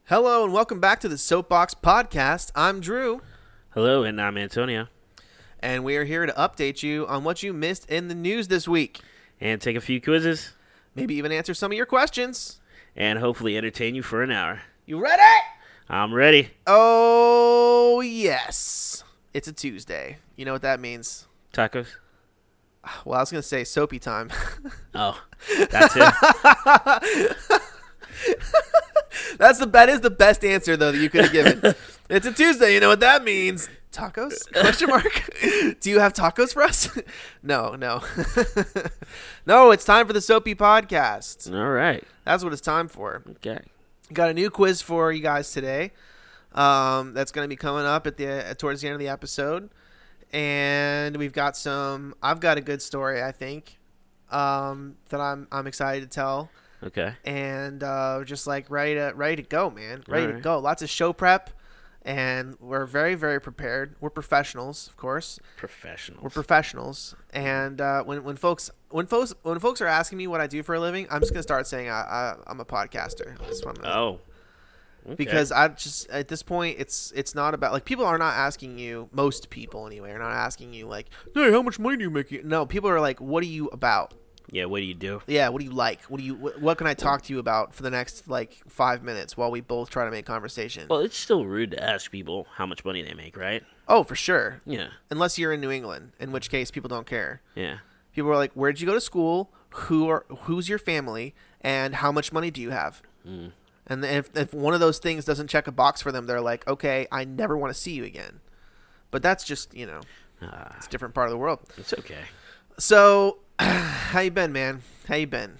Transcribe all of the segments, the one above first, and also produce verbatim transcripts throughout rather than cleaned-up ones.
Hello and welcome back to the Soapbox Podcast. I'm Drew, Hello, and I'm Antonio. and we are here to update you on what you missed in the news this week. And take a few quizzes, Maybe even answer some of your questions. and hopefully entertain you for an hour. You ready? I'm ready. Oh, yes. It's a Tuesday. You know what that means. Tacos? Well, I was going to say soapy time. Oh, that's it. That's the that is the best answer though that you could have given. It's a Tuesday. You know what that means? Tacos? Question mark. Do you have tacos for us? No, no, no. It's time for the Soapy Podcast. All right. That's what it's time for. Okay. Got a new quiz for you guys today. Um, that's going to be coming up at the uh, towards the end of the episode, and we've got some. I've got a good story. I think um, that I'm I'm excited to tell. Okay. And uh, just like ready to ready to go, man. Ready All to right. go. Lots of show prep, and we're very very prepared. We're professionals, of course. Professionals. We're professionals. And uh, when when folks when folks when folks are asking me what I do for a living, I'm just gonna start saying I, I I'm a podcaster. That's what I'm gonna, Oh. Okay. because I just at this point it's it's not about like people are not asking you, most people anyway are not asking you like, hey, how much money do you make? No, people are like, what are you about? Yeah, what do you do? Yeah, what do you like? What do you what, what can I talk to you about for the next like five minutes while we both try to make conversation? Well, it's still rude to ask people how much money they make, right? Oh, for sure. Yeah. Unless you're in New England, in which case people don't care. Yeah. People are like, "Where'd you go to school? Who are who's your family? And how much money do you have?" Mm. And then if if one of those things doesn't check a box for them, they're like, "Okay, I never want to see you again." But that's just, you know, Uh, it's a different part of the world. it's okay. So, how you been, man? How you been?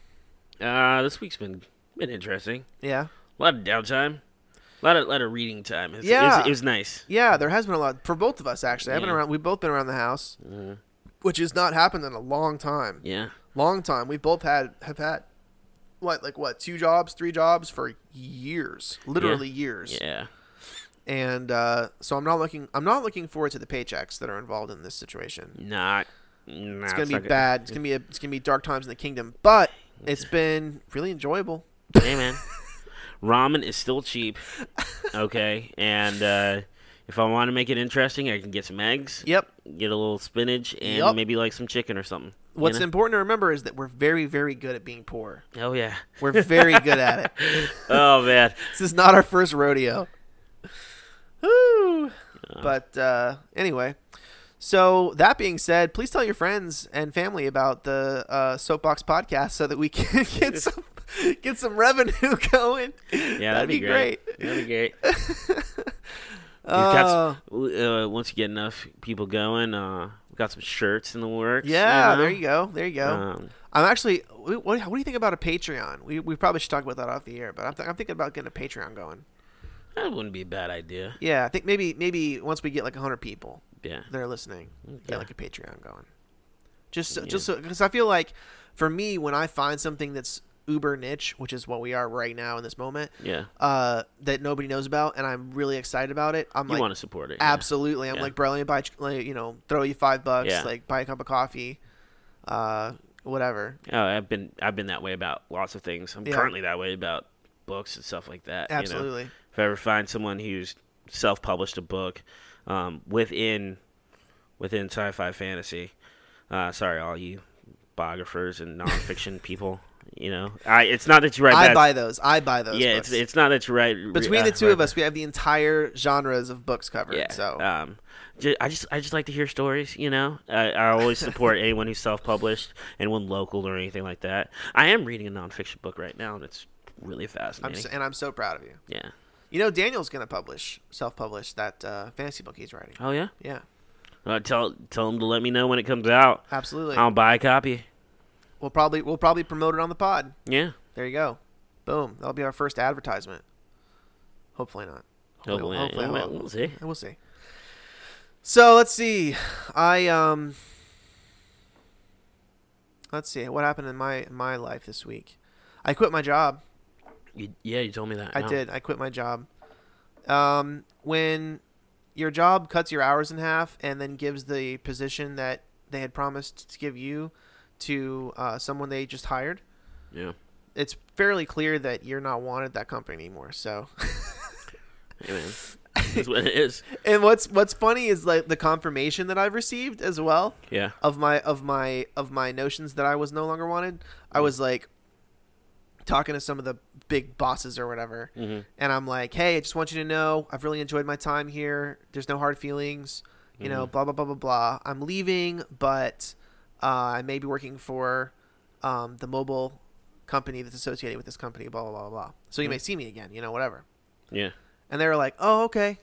Uh, this week's been been interesting. Yeah. A lot of downtime. A lot of lot of reading time. It's, Yeah. It was, it was nice. Yeah, there has been a lot for both of us actually. I've been Yeah. around. We've both been around the house, Mm. which has not happened in a long time. Yeah. Long time. We both had have had what like what two jobs, three jobs for years, literally years. Yeah. And uh, so I'm not looking. I'm not looking forward to the paychecks that are involved in this situation. Not. Nah, It's gonna be not good. bad. It's gonna be a, it's gonna be dark times in the kingdom. But it's been really enjoyable. Hey, man. Ramen is still cheap. Okay. And uh, if I want to make it interesting, I can get some eggs, Yep. get a little spinach, and Yep. maybe like some chicken or something. you What's know? important to remember is that we're very, very good at being poor. Oh, yeah. We're very good at it. Oh, man. This is not our first rodeo. Woo. Uh, But uh, anyway, so that being said, please tell your friends and family about the uh, Soapbox Podcast so that we can get some get some revenue going. yeah, that'd, be great. That'd be great. We've Uh, got some, uh, once you get enough people going, uh, we've got some shirts in the works. yeah, know? there you go. There you go. Um, I'm actually. What, what do you think about a Patreon? We we probably should talk about that off the air, but I'm, th- I'm thinking about getting a Patreon going. that wouldn't be a bad idea. Yeah, I think maybe maybe once we get like one hundred people Yeah. that are listening, Okay. get like a Patreon going. Just so, Yeah. just so because I feel like for me when I find something that's uber niche, which is what we are right now in this moment, Yeah. uh, that nobody knows about, and I'm really excited about it. I'm You like, want to support it. yeah. absolutely. I'm Yeah. like, bro, let me buy, like, you know, throw you five bucks, Yeah. like buy a cup of coffee, uh, whatever. Oh, I've been I've been that way about lots of things. I'm Yeah. currently that way about books and stuff like that. You know? Absolutely. If I ever find someone who's self-published a book um, within within sci-fi fantasy, uh, sorry, all you biographers and nonfiction people. You know, I it's not that you write I bad. buy those. I buy those. yeah, books. it's it's not that you write. Between uh, the two write- of us, we have the entire genres of books covered. Yeah. So Um, ju- I just I just like to hear stories. You know, I, I always support anyone who's self-published, anyone local or anything like that. I am reading a nonfiction book right now, and it's really I'm fascinating. so, and I'm so proud of you. yeah. You know, Daniel's gonna publish, self-publish that uh, fantasy book he's writing. Oh yeah. Yeah, Uh, tell tell them to let me know when it comes out. absolutely. I'll buy a copy. We'll probably we'll probably promote it on the pod. Yeah. There you go. Boom. That'll be our first advertisement. Hopefully not. Hopefully, hopefully yeah, we'll, we'll see. We'll see. So let's see. I um. Let's see what happened in my in my life this week. I quit my job. You, yeah, you told me that. I No. did. I quit my job. Um, when your job cuts your hours in half and then gives the position that they had promised to give you to uh, someone they just hired, Yeah. it's fairly clear that you're not wanted at that company anymore. So, Hey, man, that's what it is. and what's what's funny is like the confirmation that I've received as well Yeah. of my of my of my notions that I was no longer wanted. I was like talking to some of the big bosses or whatever, Mm-hmm. and I'm like, hey, I just want you to know I've really enjoyed my time here. There's no hard feelings. You know, Mhm. blah blah blah blah blah. I'm leaving, but uh, I may be working for um, the mobile company that's associated with this company. Blah blah blah blah. So you Mhm. may see me again. You know, whatever. Yeah. And they were like, oh, okay.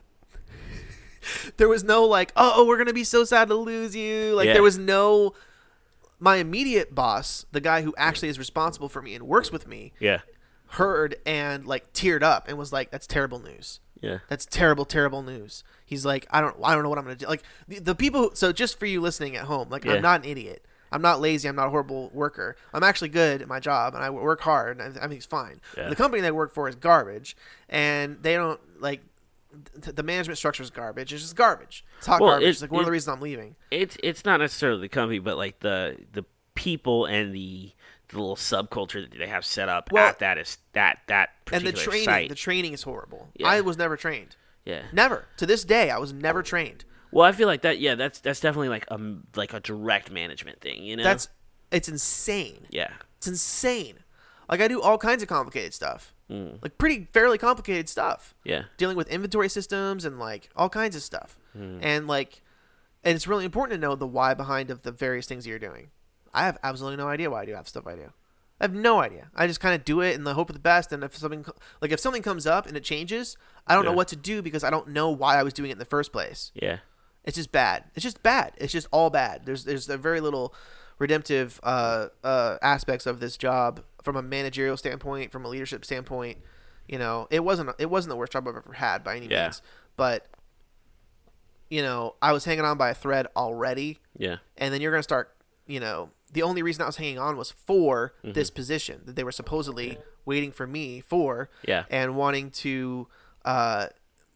There was no like, oh, we're gonna be so sad to lose you. Like Yeah. there was no. My immediate boss, the guy who actually is responsible for me and works with me, Yeah. heard and like teared up and was like, that's terrible news. Yeah. That's terrible, terrible news. He's like, I don't, I don't know what I'm gonna do. Like the, the people. So just for you listening at home, like Yeah. I'm not an idiot. I'm not lazy. I'm not a horrible worker. I'm actually good at my job, and I work hard, and I, I think it's fine. Yeah. The company they work for is garbage, and they don't like th- the management structure is garbage. It's just garbage. It's hot Well, garbage. it- It's like one of the it- reasons I'm leaving. It's it's not necessarily the company, but like the the people and the the little subculture that they have set up Well, at that is that that And particular the training, site. the training is horrible. Yeah. I was never trained. yeah. Never. To this day, I was never trained. Well, I feel like that. Yeah, that's that's definitely like a like a direct management thing. You know. That's it's insane. yeah. It's insane. Like I do all kinds of complicated stuff. Mm. Like pretty fairly complicated stuff. Yeah. Dealing with inventory systems and like all kinds of stuff. Mm. And like and it's really important to know the why behind of the various things that you're doing. I have absolutely no idea why I do half the stuff I do. I have no idea. I just kind of do it in the hope of the best. And if something like if something comes up and it changes, I don't Yeah. know what to do because I don't know why I was doing it in the first place. Yeah. It's just bad. It's just bad. It's just all bad. There's there's a very little redemptive uh, uh, aspects of this job from a managerial standpoint, from a leadership standpoint. You know, it wasn't it wasn't the worst job I've ever had by any Yeah. means, but you know, I was hanging on by a thread already, Yeah. and then you're gonna start. You know, the only reason I was hanging on was for Mhm. this position that they were supposedly waiting for me for, Yeah. and wanting to. Uh,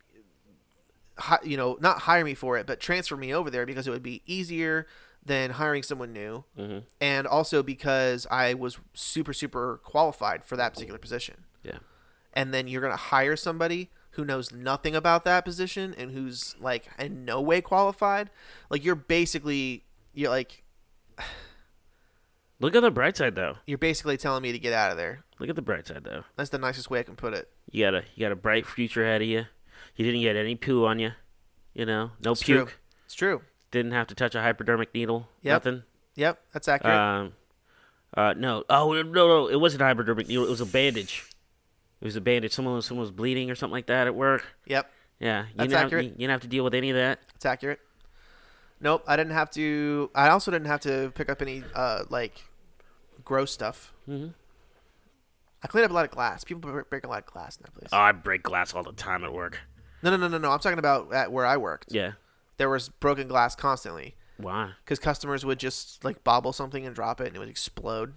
hi, you know, not hire me for it, but transfer me over there because it would be easier than hiring someone new, Mm-hmm. and also because I was super, super qualified for that particular position. Yeah. And then you're gonna hire somebody who knows nothing about that position and who's like in no way qualified. Like you're basically, you're like, Look at the bright side, though. you're basically telling me to get out of there. Look at the bright side, though. That's the nicest way I can put it. You got a you got a bright future ahead of you. You didn't get any poo on you. You know, no It's puke. true. It's true. Didn't have to touch a hypodermic needle. Yep. Nothing. Yep, that's accurate. Um, uh, no. Oh no, no. It wasn't a hypodermic needle. It was a bandage. It was a bandage. Someone was someone was bleeding or something like that at work. yep, Yeah. You That's didn't have, accurate. you, you didn't have to deal with any of that. it's accurate. Nope, I didn't have to. I also didn't have to pick up any uh like gross stuff. Mm-hmm. I cleaned up a lot of glass. People bre- break a lot of glass in that place. Oh, I break glass all the time at work. No, no, no, no, no. I'm talking about at where I worked. Yeah. There was broken glass constantly Why? because customers would just like bobble something and drop it, and it would explode.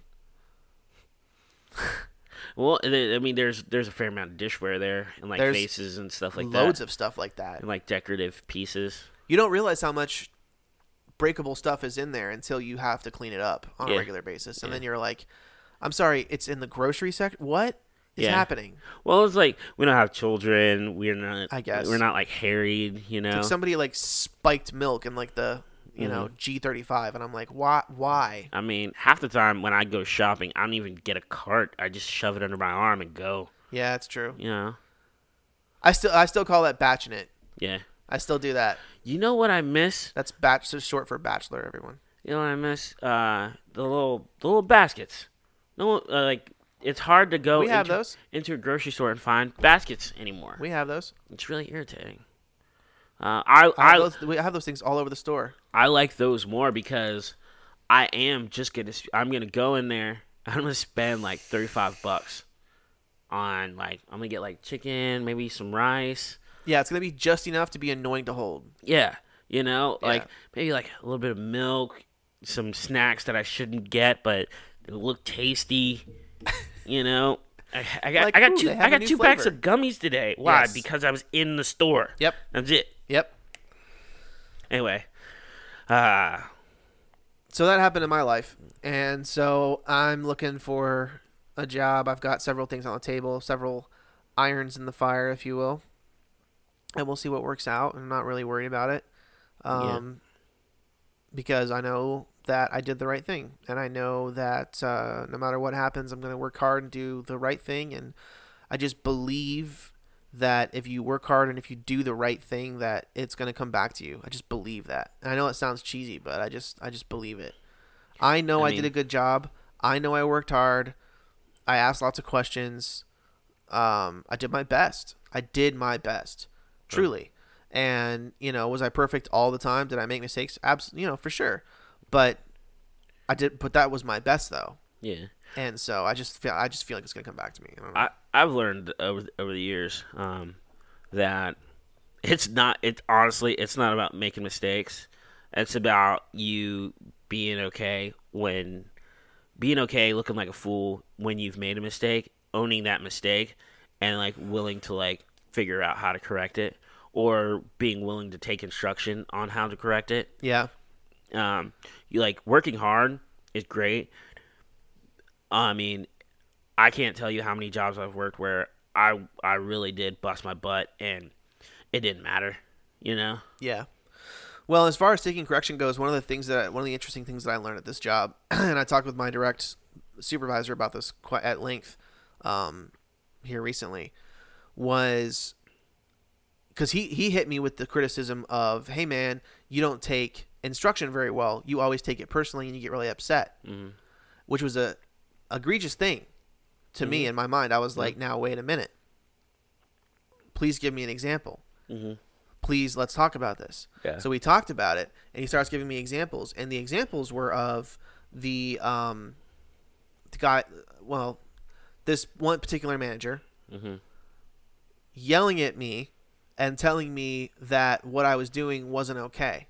Well, I mean, there's there's a fair amount of dishware there and like There's vases and stuff like Loads that, of stuff like that. and like decorative pieces. You don't realize how much breakable stuff is in there until you have to clean it up on Yeah. a regular basis, and Yeah. then you're like, "I'm sorry, it's in the grocery section. What is Yeah. happening?" Well, it's like we don't have children. We're not. I guess. we're not like harried. You know. Like somebody like spiked milk in like the you know Mm-hmm. G thirty-five, and I'm like, why? Why? I mean, half the time when I go shopping, I don't even get a cart. I just shove it under my arm and go. Yeah, it's true. You know. I still I still call that batching it. Yeah. I still do that. You know what I miss? That's batch, so short for bachelor. Everyone. You know what I miss? Uh, the little the little baskets. No, uh, like it's hard to go We have into, those. into a grocery store and find baskets anymore. We have those. It's really irritating. Uh, I I have I, those. We have those things all over the store. I like those more because I am just gonna I'm gonna go in there. I'm gonna spend like thirty-five bucks on like I'm gonna get like chicken, maybe some rice. Yeah, it's gonna be just enough to be annoying to hold. Yeah, you know, Yeah. like maybe like a little bit of milk, some snacks that I shouldn't get, but they look tasty. You know, I, I got Like, I got ooh, two they have I a got new two packs flavor. of gummies today. Why? Yes. Because I was in the store. Yep. That's it. Yep. Anyway, uh So that happened in my life, and so I'm looking for a job. I've got several things on the table, several irons in the fire, if you will, and we'll see what works out. I'm not really worried about it, um, yeah. because I know that I did the right thing, and I know that uh, no matter what happens, I'm going to work hard and do the right thing, and I just believe that if you work hard and if you do the right thing, that it's going to come back to you. I just believe that. And I know it sounds cheesy, but I just I just believe it. I know I, I mean, did a good job. I know I worked hard. I asked lots of questions. Um, I did my best. I did my best, truly. And, you know, was I perfect all the time? Did I make mistakes? Absolutely, you know, for sure. But I did. But that was my best, though. Yeah. And so I just feel I just feel like it's gonna come back to me. I don't know. I I've learned over over the years um, that it's not. It honestly, it's not about making mistakes. It's about you being okay when being okay, looking like a fool when you've made a mistake, owning that mistake, and like willing to like figure out how to correct it, or being willing to take instruction on how to correct it. Yeah. Um, you like working hard is great. I mean, I can't tell you how many jobs I've worked where I I really did bust my butt and it didn't matter, you know? Yeah. Well, as far as taking correction goes, one of the things that one of the interesting things that I learned at this job, and I talked with my direct supervisor about this quite at length um, here recently, was because he he hit me with the criticism of, hey man, you don't take instruction very well. You always take it personally and you get really upset, mm-hmm. which was a egregious thing to mm-hmm. me in my mind. I was like, mm-hmm. now wait a minute. Please give me an example. Mm-hmm. Please, let's talk about this. Yeah. So we talked about it, and he starts giving me examples, and the examples were of the um, the guy, well, this one particular manager mm-hmm. yelling at me and telling me that what I was doing wasn't okay,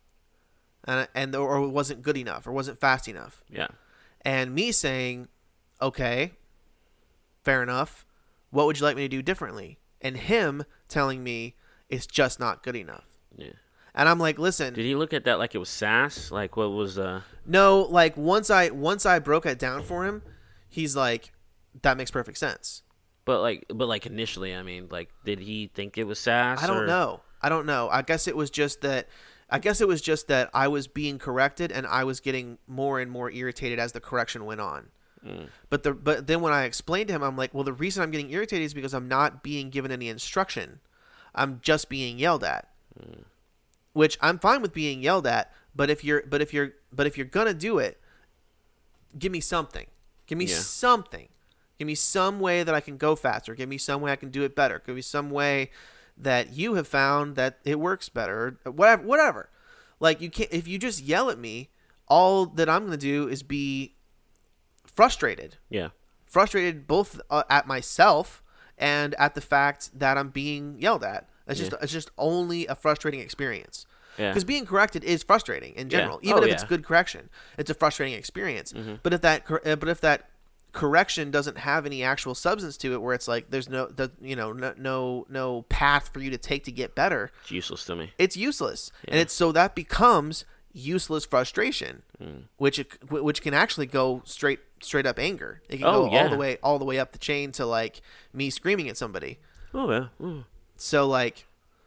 and and or wasn't good enough, or wasn't fast enough. Yeah. And me saying, okay, fair enough. What would you like me to do differently? And him telling me it's just not good enough. Yeah. And I'm like, listen. Did he look at that like it was sass? Like what was uh No, like once I once I broke it down for him, he's like, that makes perfect sense. But like but like initially, I mean, like did he think it was sass? I don't or? know. I don't know. I guess it was just that I guess it was just that I was being corrected and I was getting more and more irritated as the correction went on. Mm. But the but then when I explained to him, I'm like, well, the reason I'm getting irritated is because I'm not being given any instruction. I'm just being yelled at. Mm. Which I'm fine with being yelled at, but if you're but if you're but if you're gonna do it, give me something. Give me yeah. something. Give me some way that I can go faster. Give me some way I can do it better. Give me some way that you have found that it works better, or whatever, whatever. Like you can't, if you just yell at me, all that I'm going to do is be frustrated. Yeah. Frustrated both uh, at myself and at the fact that I'm being yelled at. It's just, yeah. it's just only a frustrating experience. Yeah. Because being corrected is frustrating in general, yeah. even oh, if yeah. it's good correction. It's a frustrating experience. Mm-hmm. But if that, but if that correction doesn't have any actual substance to it, where it's like there's no, the, you know, no, no, no path for you to take to get better, it's useless to me. It's useless, yeah. and it's so that becomes useless frustration, mm. which it, which can actually go straight straight up anger. It can oh, go yeah. all the way all the way up the chain to like me screaming at somebody. Oh yeah. Mm. So like,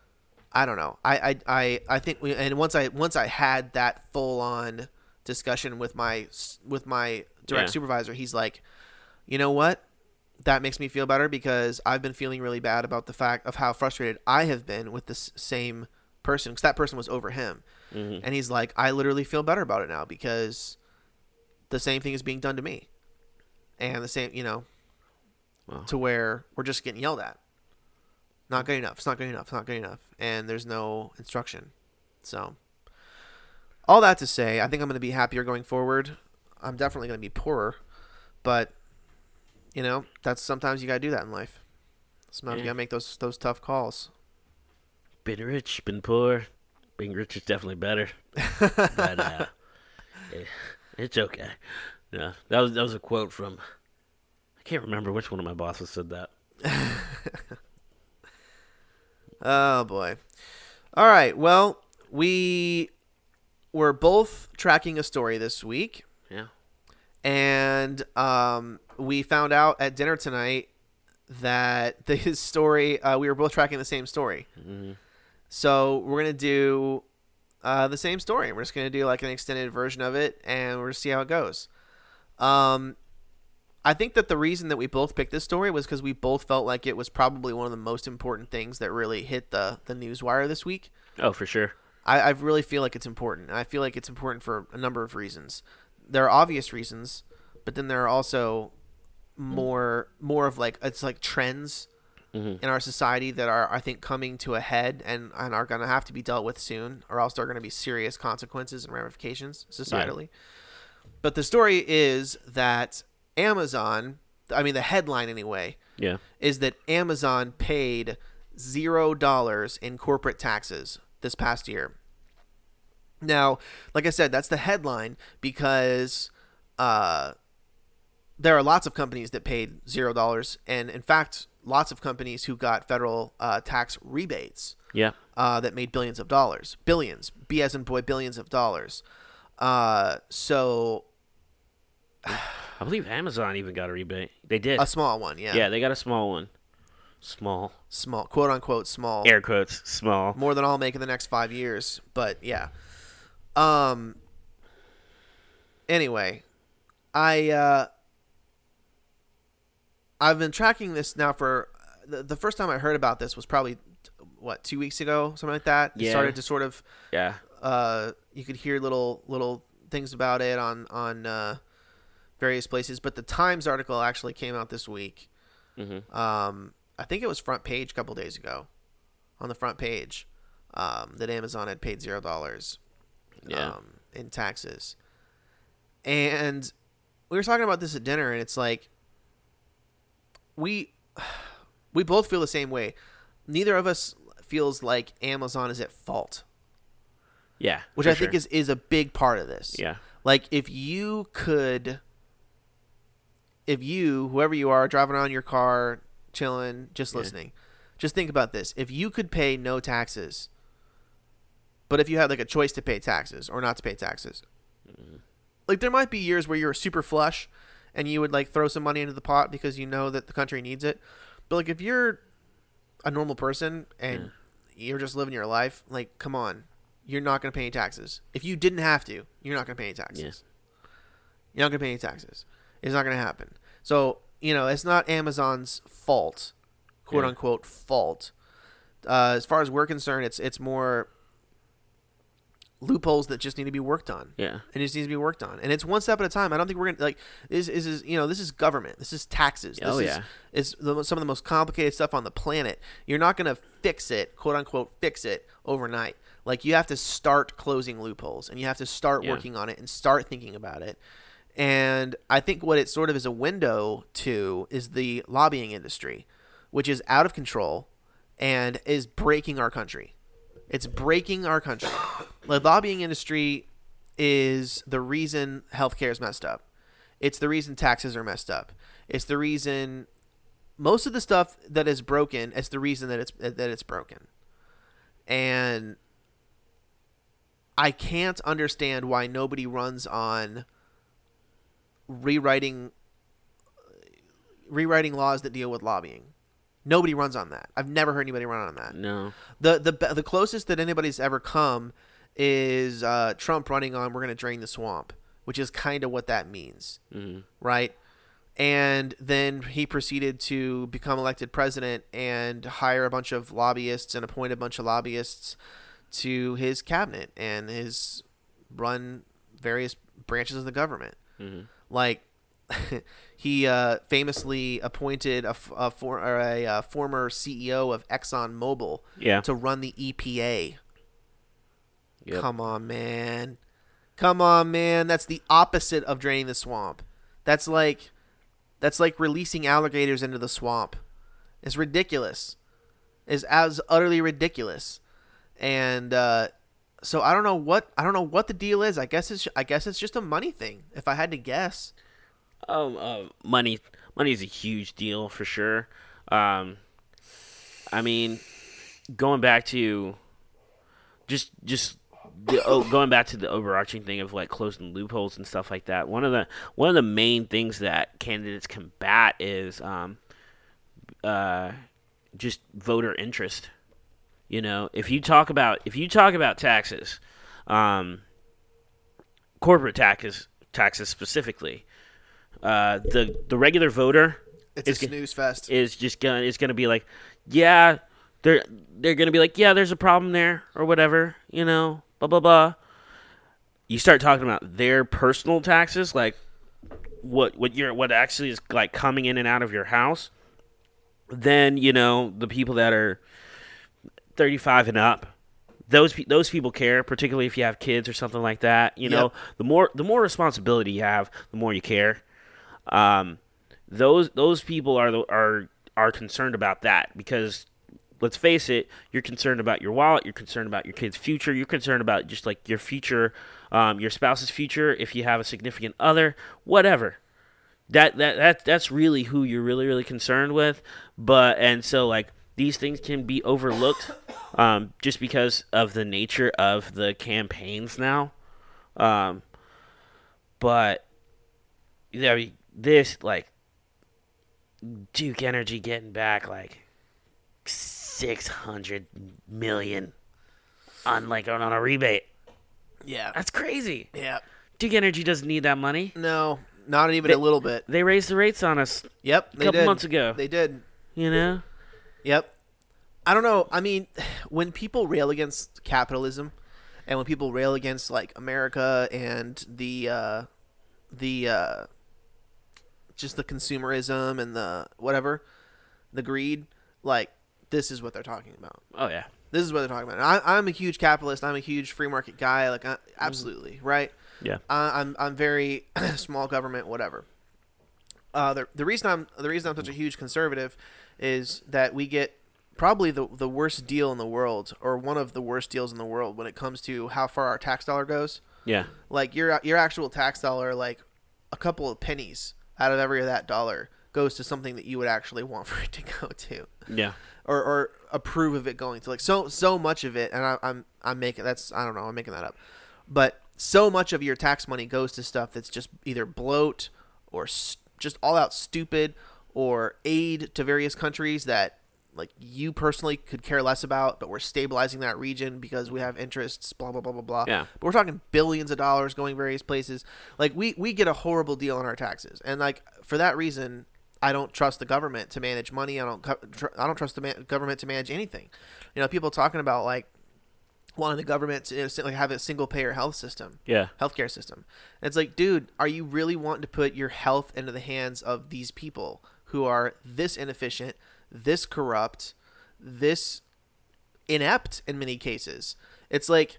I don't know. I I I, I think we, and once I once I had that full on discussion with my with my direct yeah. supervisor, he's like, you know what? That makes me feel better because I've been feeling really bad about the fact of how frustrated I have been with this same person, because that person was over him. Mm-hmm. And he's like, I literally feel better about it now because the same thing is being done to me. And the same, you know, wow. to where we're just getting yelled at. Not good enough. It's not good enough. It's not good enough. And there's no instruction. So, all that to say, I think I'm going to be happier going forward. I'm definitely going to be poorer. But, you know, that's sometimes you got to do that in life. Sometimes yeah. you got to make those those tough calls. Been rich, been poor. Being rich is definitely better. But uh, it, it's okay. Yeah, that was that was a quote from, I can't remember which one of my bosses said that. Oh, boy. All right. Well, we were both tracking a story this week. Yeah. And um, we found out at dinner tonight that the, his story, uh, we were both tracking the same story. Mm-hmm. So we're going to do uh, the same story. We're just going to do like an extended version of it, and we're going to see how it goes. Um, I think that the reason that we both picked this story was because we both felt like it was probably one of the most important things that really hit the, the news wire this week. Oh, for sure. I, I really feel like it's important. I feel like it's important for a number of reasons. There are obvious reasons, but then there are also more more of like it's like trends mm-hmm. in our society that are I think coming to a head and, and are going to have to be dealt with soon, or else there are going to be serious consequences and ramifications societally. Yeah. But the story is that Amazon, I mean the headline anyway, yeah, is that Amazon paid zero dollars in corporate taxes this past year. Now, like I said, that's the headline because uh, there are lots of companies that paid zero dollars, and in fact, lots of companies who got federal uh, tax rebates. Yeah, uh, that made billions of dollars, billions, B as in boy, billions of dollars. Uh, so, I believe Amazon even got a rebate. They did a small one, yeah. Yeah, they got a small one. Small, small, quote unquote, small. Air quotes, small. More than I'll make in the next five years, but yeah. Um. Anyway, I uh, I've been tracking this now for the, the first time I heard about this was probably what two weeks ago, something like that. Yeah. It started to sort of yeah. Uh, you could hear little little things about it on on uh, various places, but the Times article actually came out this week. Mm-hmm. Um, I think it was front page a couple days ago, on the front page, um, that Amazon had paid zero dollars. Yeah. Um, in taxes. And we were talking about this at dinner, and it's like we we both feel the same way. Neither of us feels like Amazon is at fault. Yeah. Which I sure. think is, is a big part of this. Yeah. Like if you could if you, whoever you are, driving around your car, chilling, just listening, yeah. just think about this. If you could pay no taxes, but if you had like a choice to pay taxes or not to pay taxes, mm-hmm. like there might be years where you're super flush and you would like throw some money into the pot because you know that the country needs it. But like if you're a normal person and yeah. you're just living your life, like come on, you're not going to pay any taxes. If you didn't have to, you're not going to pay any taxes. Yeah. You're not going to pay any taxes. It's not going to happen. So, you know, it's not Amazon's fault, quote yeah. unquote fault. Uh, as far as we're concerned, it's it's more loopholes that just need to be worked on. Yeah. It just needs to be worked on. And it's one step at a time. I don't think we're going to, like, this is, is, you know, this is government. This is taxes. This oh, is, yeah. It's the, some of the most complicated stuff on the planet. You're not going to fix it, quote unquote, fix it overnight. Like, you have to start closing loopholes, and you have to start yeah. working on it and start thinking about it. And I think what it sort of is a window to is the lobbying industry, which is out of control and is breaking our country. It's breaking our country. The lobbying industry is the reason healthcare is messed up. It's the reason taxes are messed up. It's the reason most of the stuff that is broken. It's the reason that it's that it's broken. And I can't understand why nobody runs on rewriting rewriting laws that deal with lobbying. Nobody runs on that. I've never heard anybody run on that. No. The the the closest that anybody's ever come is uh, Trump running on "We're going to drain the swamp," which is kind of what that means, mm-hmm. right? And then he proceeded to become elected president and hire a bunch of lobbyists and appoint a bunch of lobbyists to his cabinet and his run various branches of the government. Mm-hmm. Like. He uh, famously appointed a, a, for, or a, a former C E O of ExxonMobil yeah. to run the E P A. Yep. Come on, man. Come on, man. That's the opposite of draining the swamp. That's like that's like releasing alligators into the swamp. It's ridiculous. It's as utterly ridiculous. And uh, so I don't know what I don't know what the deal is. I guess it's I guess it's just a money thing. If I had to guess. Um, uh, money, money is a huge deal for sure. Um, I mean, going back to just just the, oh, going back to the overarching thing of like closing loopholes and stuff like that. One of the one of the main things that candidates combat is um, uh, just voter interest. You know, if you talk about if you talk about taxes, um, corporate taxes taxes specifically, uh, the the regular voter It's is a snooze fest. is just gonna is gonna be like, yeah, they're they're gonna be like, yeah, there's a problem there or whatever, you know, blah blah blah. You start talking about their personal taxes, like what what you're what actually is like coming in and out of your house. Then you know the people that are thirty-five and up, those pe- those people care, particularly if you have kids or something like that. You know, Yep. the more the more responsibility you have, the more you care. Um, those those people are the, are are concerned about that because let's face it, you're concerned about your wallet, you're concerned about your kid's future, you're concerned about just like your future, um, your spouse's future, if you have a significant other, whatever. That that that that's really who you're really really concerned with. But and so like these things can be overlooked um, just because of the nature of the campaigns now. Um, but yeah, I mean, this like Duke Energy getting back like six hundred million on like on, on a rebate. Yeah. That's crazy. Yeah. Duke Energy doesn't need that money. No, not even They- a little bit. They raised the rates on us Yep. a They couple did. months ago. They did. You know? Yep. I don't know. I mean, when people rail against capitalism, and when people rail against like America and the uh, the uh, just the consumerism and the whatever, the greed, like this is what they're talking about. Oh yeah. This is what they're talking about. I, I'm a huge capitalist. I'm a huge free market guy. Like, I, absolutely, right? Yeah. I, I'm I'm very small government, whatever. Uh, the the reason I'm the reason I'm such a huge conservative is that we get probably the the worst deal in the world, or one of the worst deals in the world when it comes to how far our tax dollar goes. Yeah. Like your your actual tax dollar, like a couple of pennies out of every of that dollar goes to something that you would actually want for it to go to. Yeah. Or, or approve of it going to, like, so so much of it, and I, I'm I'm making that's I don't know I'm making that up, but so much of your tax money goes to stuff that's just either bloat or st- just all out stupid, or aid to various countries that like you personally could care less about, but we're stabilizing that region because we have interests, blah blah blah blah blah. Yeah. But we're talking billions of dollars going various places. Like we we get a horrible deal on our taxes, and like for that reason, I don't trust the government to manage money. I don't. Tr- I don't trust the man- government to manage anything. You know, people talking about like wanting the government to like have a single payer health system, Yeah. healthcare system. And it's like, dude, are you really wanting to put your health into the hands of these people who are this inefficient, this corrupt, this inept in many cases? It's like,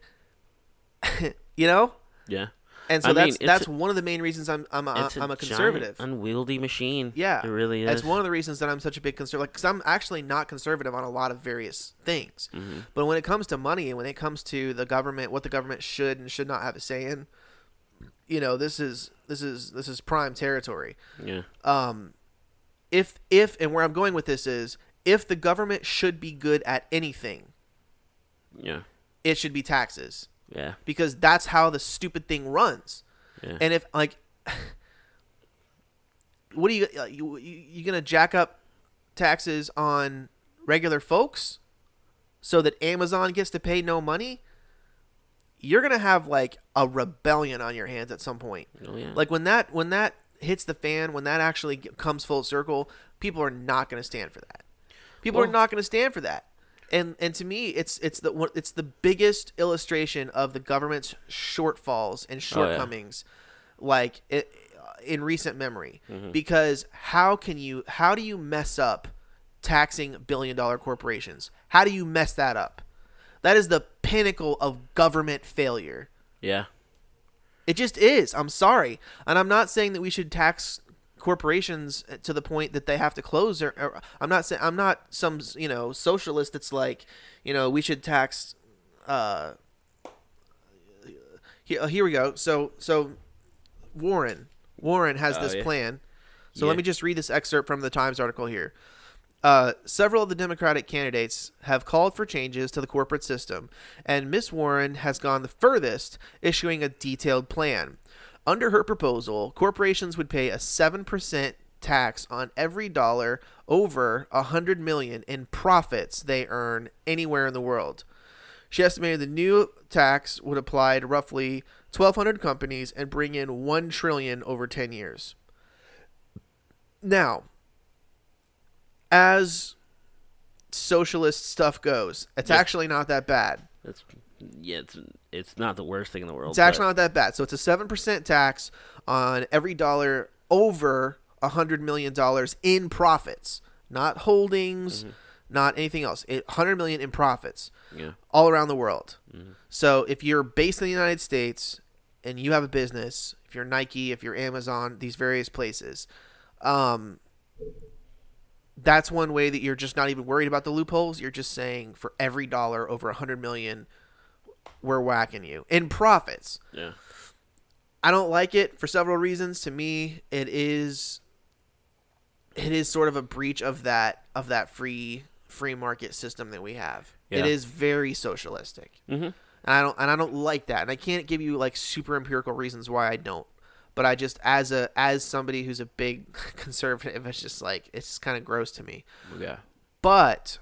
you know. Yeah. And so I that's mean, it's that's a- one of the main reasons I'm I'm a, It's I'm a giant, conservative. unwieldy machine. Yeah, It really is. That's one of the reasons that I'm such a big conservative. Because I'm actually not conservative on a lot of various things. Mm-hmm. But when it comes to money and when it comes to the government, what the government should and should not have a say in, you know, this is this is this is prime territory. Yeah. Um, if if and where I'm going with this is if the government should be good at anything, Yeah. it should be taxes, Yeah. because that's how the stupid thing runs. Yeah. And if like, what are you uh, you you you gonna jack up taxes on regular folks so that Amazon gets to pay no money? You're gonna have like a rebellion on your hands at some point. Oh yeah. Like when that when that hits the fan, when that actually g- comes full circle, people are not gonna stand for that. People Well- are not gonna stand for that. And and to me, it's it's the one- it's the biggest illustration of the government's shortfalls and Oh, yeah. shortcomings, like it, in recent memory. Mm-hmm. Because how can you how do you mess up taxing billion dollar corporations? How do you mess that up? That is the pinnacle of government failure. Yeah. It just is. I'm sorry, and I'm not saying that we should tax corporations to the point that they have to close. Or, or I'm not saying I'm not some you know socialist that's like, you know, we should tax. Uh, here, here we go. So so Warren Warren has Oh, this yeah. So Yeah. let me just read this excerpt from the Times article here. Uh, several of the Democratic candidates have called for changes to the corporate system, and Miz Warren has gone the furthest, issuing a detailed plan. Under her proposal, corporations would pay a seven percent tax on every dollar over one hundred million dollars in profits they earn anywhere in the world. She estimated the new tax would apply to roughly twelve hundred companies and bring in one trillion dollars over ten years. Now, as socialist stuff goes, it's yeah. actually not that bad. It's yeah, it's it's not the worst thing in the world. It's actually not that bad. So it's a seven percent tax on every dollar over one hundred million dollars in profits, not holdings, mm-hmm. not anything else. It, one hundred million dollars in profits yeah. all around the world. Mm-hmm. So if you're based in the United States and you have a business, if you're Nike, if you're Amazon, these various places, um, that's one way that you're just not even worried about the loopholes. You're just saying for every dollar over one hundred million dollars, we're whacking you in profits. Yeah. I don't like it for several reasons. To me, it is it is sort of a breach of that of that free free market system that we have. Yeah. It is very socialistic. Mm-hmm. And I don't and I don't like that. And I can't give you like super empirical reasons why I don't. But I just as a as somebody who's a big conservative, it's just like it's just kind of gross to me. Yeah. But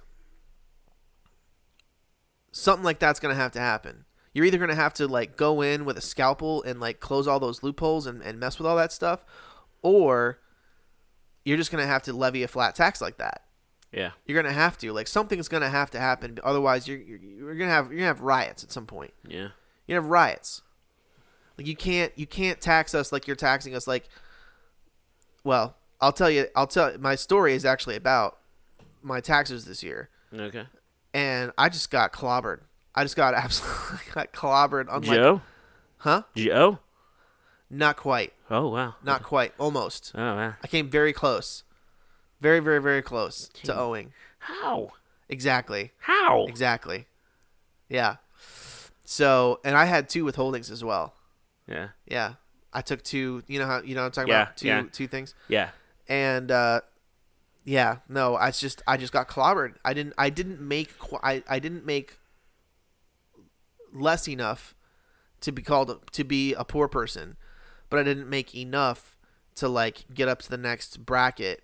something like that's going to have to happen. You're either going to have to like go in with a scalpel and like close all those loopholes and, and mess with all that stuff, or you're just going to have to levy a flat tax like that. Yeah. You're going to have to. Like something's going to have to happen. Otherwise, you're you're, you're going to have you're going to have riots at some point. Yeah. You have riots. Like you can't you can't tax us like you're taxing us like. Well, I'll tell you. I'll tell my story is actually about my taxes this year. Okay. And I just got clobbered. I just got absolutely got clobbered. Unlike, Joe? Huh? Joe? Not quite. Oh, wow. Not quite. Almost. Oh, wow. I came very close. Very, very, very close King. to owing. How? Exactly. How? Exactly. Yeah. So, and I had two withholdings as well. Yeah. Yeah. I took two, you know how, you know what I'm talking yeah, about? Two, yeah. two things. Yeah. And, uh, yeah, no, I just, I just got clobbered. I didn't, I didn't make, I, I didn't make less enough to be called, to be a poor person, but I didn't make enough to like get up to the next bracket,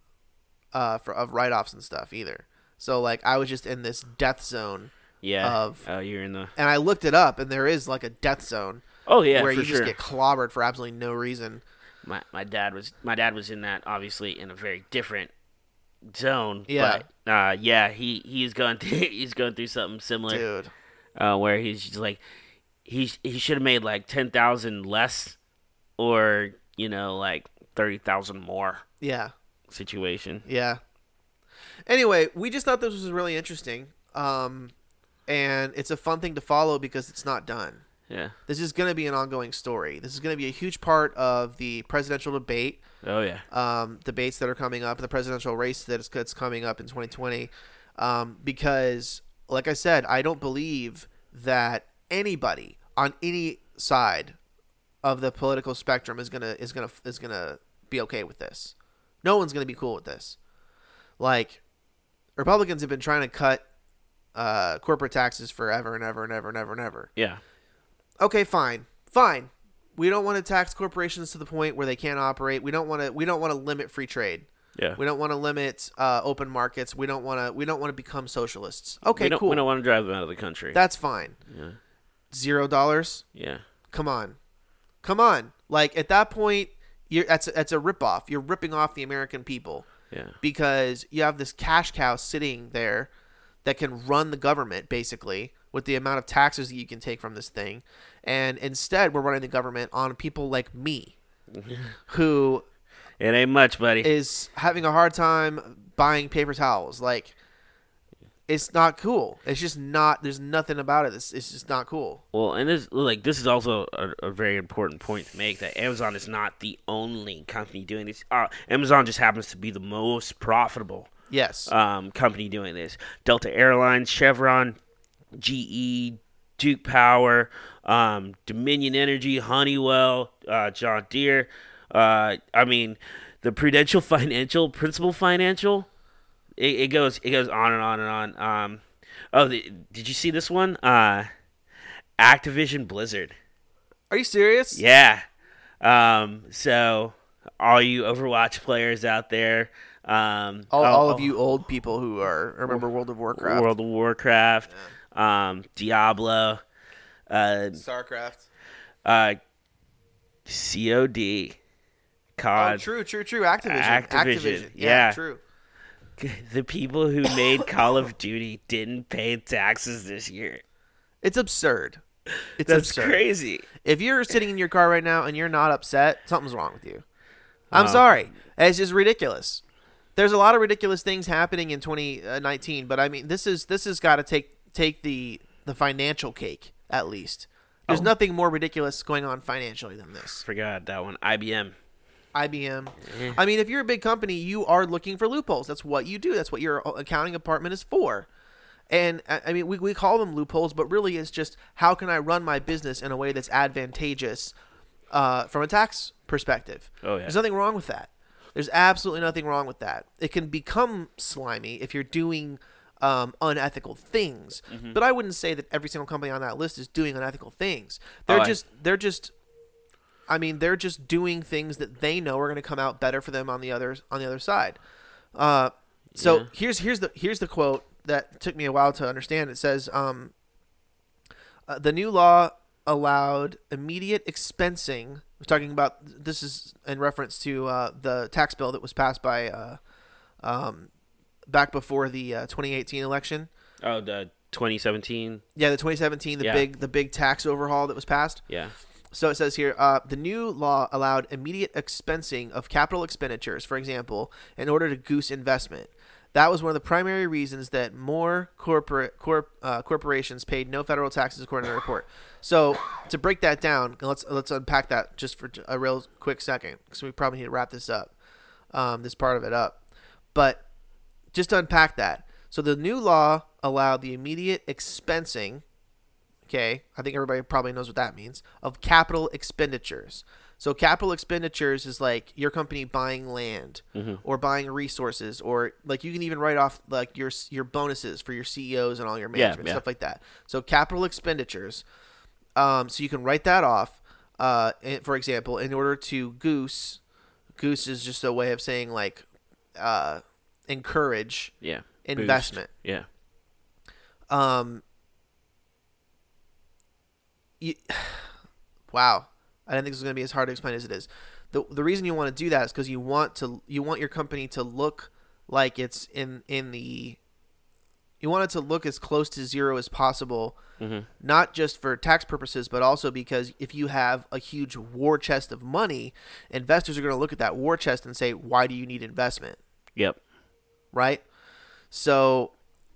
uh, for, of write-offs and stuff either. So like, I was just in this death zone. Yeah. Of, oh, you're in the, and I looked it up and there is like a death zone. Oh yeah, where for you sure. just get clobbered for absolutely no reason. My my dad was my dad was in that, obviously in a very different zone. Yeah. But uh, yeah, he he's going through he's going through something similar. Dude. Uh, where he's just like he he should have made like ten thousand less, or you know like thirty thousand more. Yeah. Situation. Yeah. Anyway, we just thought this was really interesting, um, and it's a fun thing to follow because it's not done. Yeah. This is going to be an ongoing story. This is going to be a huge part of the presidential debate. Oh, yeah. Um, debates that are coming up, the presidential race that is that's coming up in twenty twenty. Um, because, like I said, I don't believe that anybody on any side of the political spectrum is gonna is gonna is gonna be okay with this. No one's gonna be cool with this. Like, Republicans have been trying to cut uh, corporate taxes forever and ever and ever and ever and ever. Yeah. Okay, fine, fine. We don't want to tax corporations to the point where they can't operate. We don't want to. We don't want to limit free trade. Yeah. We don't want to limit uh, open markets. We don't want to. We don't want to become socialists. Okay, we don't, cool. We don't want to drive them out of the country. That's fine. Yeah. Zero dollars. Yeah. Come on, come on. Like at that point, you're that's that's a ripoff. You're ripping off the American people. Yeah. Because you have this cash cow sitting there that can run the government basically with the amount of taxes that you can take from this thing. And instead, we're running the government on people like me who it ain't much, buddy. Is having a hard time buying paper towels. Like, it's not cool. It's just not. There's nothing about it. It's, it's just not cool. Well, and this like this is also a, a very important point to make, that Amazon is not the only company doing this. Uh, Amazon just happens to be the most profitable. Yes. Um, company doing this. Delta Airlines, Chevron, G E, Duke Power, um, Dominion Energy, Honeywell, uh, John Deere. Uh, I mean, the Prudential Financial, Principal Financial, it, it goes it goes on and on and on. Um, oh, the, did you see this one? Uh, Activision Blizzard. Are you serious? Yeah. Um, so all you Overwatch players out there, um, All, oh, all of oh, you old people who are remember World of Warcraft, World of Warcraft, um, Diablo, uh, StarCraft. uh, C O D, C O D. Oh, true, true, true. Activision. Activision, Yeah, yeah. true. The people who made Call of Duty didn't pay taxes this year. It's absurd. It's That's absurd. crazy. If you're sitting in your car right now and you're not upset, something's wrong with you. I'm Uh, sorry. It's just ridiculous. There's a lot of ridiculous things happening in twenty nineteen, but I mean, this is this has got to take take the the financial cake at least. There's Oh. nothing more ridiculous going on financially than this. Forgot that one. I B M. I B M. I mean, if you're a big company, you are looking for loopholes. That's what you do. That's what your accounting department is for. And I I mean, we, we call them loopholes, but really it's just how can I run my business in a way that's advantageous uh, from a tax perspective. Oh, yeah. There's nothing wrong with that. There's absolutely nothing wrong with that. It can become slimy if you're doing um, unethical things. Mm-hmm. But I wouldn't say that every single company on that list is doing unethical things. They're Oh, I- just they're just I mean, they're just doing things that they know are going to come out better for them on the other on the other side. Uh, so Yeah. here's here's the here's the quote that took me a while to understand. It says, um, uh, "The new law allowed immediate expensing." We're talking about this is in reference to uh, the tax bill that was passed by uh, um, back before the uh, twenty eighteen election. Oh, the twenty seventeen. Yeah, the twenty seventeen, the Yeah. big the big tax overhaul that was passed. Yeah. So it says here, uh, the new law allowed immediate expensing of capital expenditures, for example, in order to goose investment. That was one of the primary reasons that more corporate corp, uh, corporations paid no federal taxes, according to the report. So to break that down, let's let's unpack that just for a real quick second, because we probably need to wrap this up, um, this part of it up. But just to unpack that, so the new law allowed the immediate expensing. Okay, I think everybody probably knows what that means, of capital expenditures. So capital expenditures is like your company buying land Mm-hmm. or buying resources, or like you can even write off like your your bonuses for your C E Os and all your Yeah, management, yeah. stuff like that. So capital expenditures. Um, so you can write that off. Uh, and for example, in order to goose, goose is just a way of saying like uh, encourage Yeah. investment. Boost. Yeah. Um, you, wow, I didn't think this was going to be as hard to explain as it is. the The reason you want to do that is because you want to you want your company to look like it's in in the you want it to look as close to zero as possible, Mm-hmm. not just for tax purposes, but also because if you have a huge war chest of money, investors are going to look at that war chest and say, "Why do you need investment?" Yep. Right? So.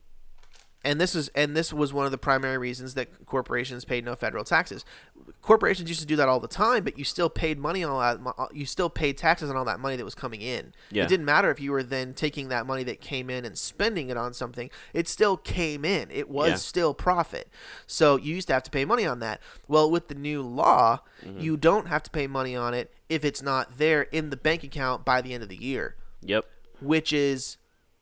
And this is and this was one of the primary reasons that corporations paid no federal taxes. Corporations used to do that all the time, but you still paid money on all that. mo- You still paid taxes on all that money that was coming in. Yeah. It didn't matter if you were then taking that money that came in and spending it on something. It still came in. It was Yeah. still profit. So you used to have to pay money on that. Well, with the new law, Mm-hmm. you don't have to pay money on it if it's not there in the bank account by the end of the year, Yep. which is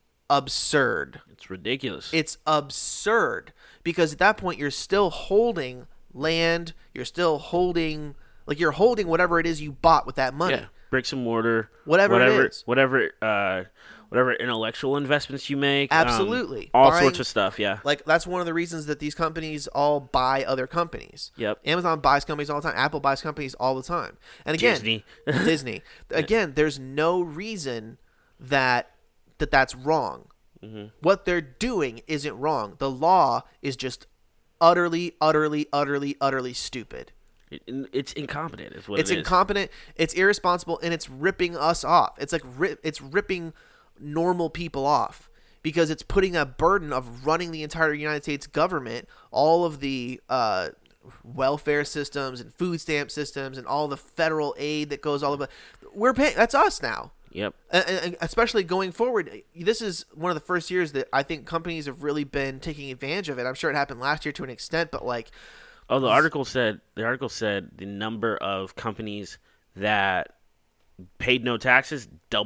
absurd. It's ridiculous. It's absurd because at that point you're still holding land. You're still holding, like you're holding whatever it is you bought with that money. Yeah. Bricks and mortar. Whatever it whatever, is. Whatever. Uh, whatever intellectual investments you make. um, Absolutely. all Buying- sorts of stuff. Yeah. Like that's one of the reasons that these companies all buy other companies. Yep. Amazon buys companies all the time. Apple buys companies all the time. And again, Disney. Disney. Again, there's no reason that that that's wrong. Mm-hmm. What they're doing isn't wrong. The law is just utterly, utterly, utterly, utterly stupid. It, it's incompetent. Is what It's it is. incompetent. It's irresponsible, and it's ripping us off. It's like ri- it's ripping normal people off because it's putting a burden of running the entire United States government, all of the uh, welfare systems and food stamp systems, and all the federal aid that goes all over. We're paying. That's us now. Yep. And- and especially going forward, this is one of the first years that I think companies have really been taking advantage of it. I'm sure it happened last year to an extent, but like, Oh, the article said the article said the number of companies that paid no taxes doubled.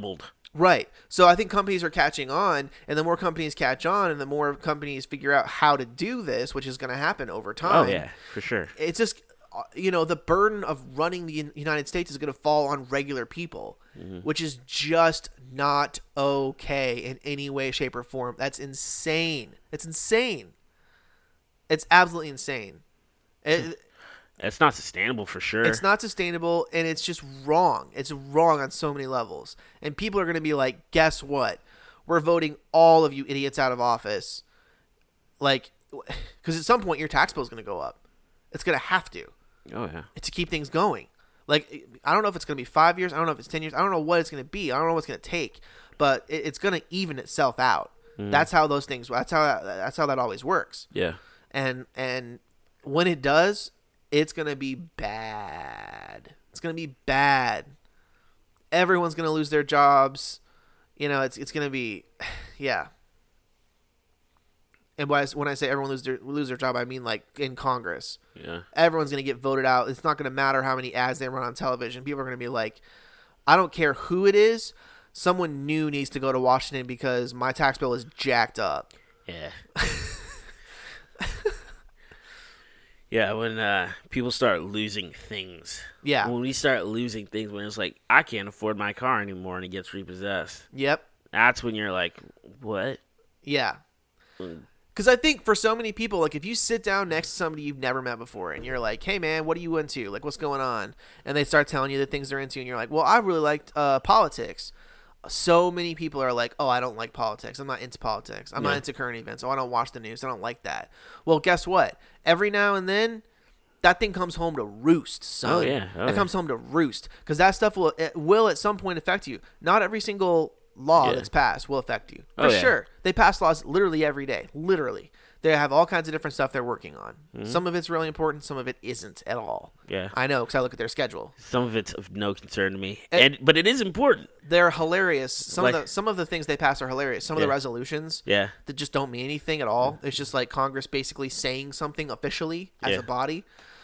Right. So I think companies are catching on, and the more companies catch on, and the more companies figure out how to do this, which is going to happen over Oh time. yeah, for sure. It's just, uh, you know, the burden of running the Un- United States is going to fall on regular people, Mm-hmm. which is just not okay in any way, shape, or form. That's insane. It's insane. It's absolutely insane. It, It's not sustainable for sure. It's not sustainable, and it's just wrong. It's wrong on so many levels. And people are going to be like, guess what? We're voting all of you idiots out of office. Like, because at some point your tax bill is going to go up. It's going to have to. Oh yeah. To keep things going. Like, I don't know if it's going to be five years. I don't know if it's ten years. I don't know what it's going to be. I don't know what it's going to take. But it, it's going to even itself out. Mm. That's how those things. That's how. That, that's how that always works. Yeah. And and when it does, it's going to be bad. It's going to be bad. Everyone's going to lose their jobs. You know, it's it's going to be, yeah. And when I, when I say everyone lose their lose their job, I mean like in Congress. Yeah. Everyone's going to get voted out. It's not going to matter how many ads they run on television. People are going to be like, I don't care who it is. Someone new needs to go to Washington because my tax bill is jacked up. Yeah. Yeah, when uh, people start losing things. Yeah. When we start losing things, when it's like, I can't afford my car anymore and it gets repossessed. Yep. That's when you're like, what? Yeah. Because I think for so many people, like if you sit down next to somebody you've never met before and you're like, hey man, what are you into? Like what's going on? And they start telling you the things they're into and you're like, well, I really liked uh, politics. So many people are like, oh, I don't like politics. I'm not into politics. I'm yeah. not into current events. Oh, I don't watch the news. I don't like that. Well, guess what? Every now and then, that thing comes home to roost, son. Oh, yeah. Oh, it yeah. comes home to roost. Because that stuff will it will at some point affect you. Not every single law yeah. that's passed will affect you. For oh, yeah. sure. They pass laws literally every day. Literally. They have all kinds of different stuff they're working on. Mm-hmm. Some of it's really important. Some of it isn't at all. Yeah. I know because I look at their schedule. Some of it's of no concern to me. And, and But it is important. They're hilarious. Some like, of the some of the things they pass are hilarious. Some yeah. of the resolutions yeah. that just don't mean anything at all. It's just like Congress basically saying something officially as yeah. a body.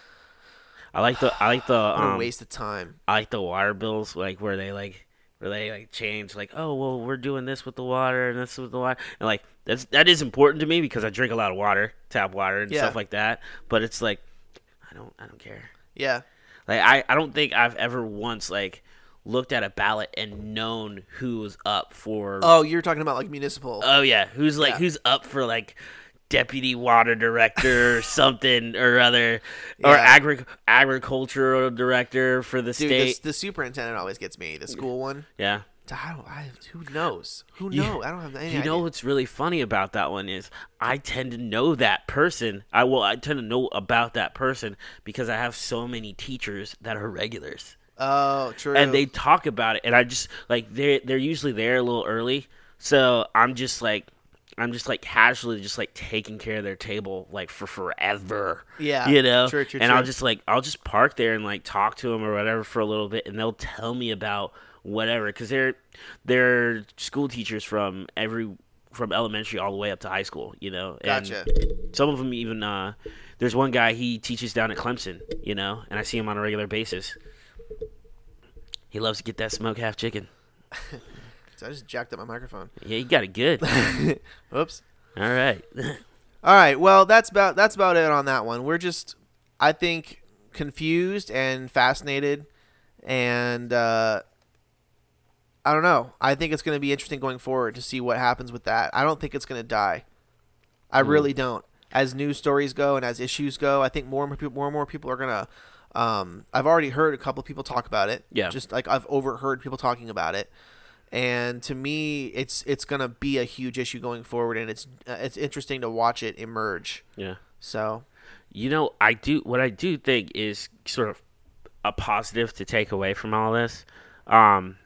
I like the I like the what a um, waste of time. I like the water bills, like where they like where they like change, like, oh well, we're doing this with the water and this with the water, and like that's that is important to me because I drink a lot of water, tap water and yeah. stuff like that. But it's like, I don't I don't care. Yeah. Like I, I don't think I've ever once like looked at a ballot and known who was up for. Oh, you're talking about like municipal. Oh yeah, who's like yeah. who's up for like deputy water director or something or other, yeah. or agri- agricultural director for the Dude, state. The, the superintendent always gets me. The school one. Yeah. I don't, I, who knows? Who knows? Yeah. I don't have any You idea. know what's really funny about that one is I tend to know that person. I will. I tend to know about that person because I have so many teachers that are regulars. Oh, true. And they talk about it, and I just like they they're usually there a little early, so I'm just like. I'm just like casually just like taking care of their table like for forever. Yeah. You know? True, true, and true. I'll just like, I'll just park there and like talk to them or whatever for a little bit and they'll tell me about whatever. Cause they're, they're school teachers from every, from elementary all the way up to high school, you know? And Gotcha. some of them even, uh, there's one guy, he teaches down at Clemson, you know? And I see him on a regular basis. He loves to get that smoke half chicken. So I just jacked up my microphone. Yeah, you got it good. Oops. All right. All right. Well, that's about that's about it on that one. We're just, I think, confused and fascinated, and uh, I don't know. I think it's going to be interesting going forward to see what happens with that. I don't think it's going to die. I mm. really don't. As news stories go and as issues go, I think more and more people, more and more people are going to. Um, I've already heard a couple of people talk about it. Yeah. Just like I've overheard people talking about it. And to me, it's it's gonna be a huge issue going forward, and it's uh, it's interesting to watch it emerge. Yeah. So, you know, I do what I do think is sort of a positive to take away from all this. Um,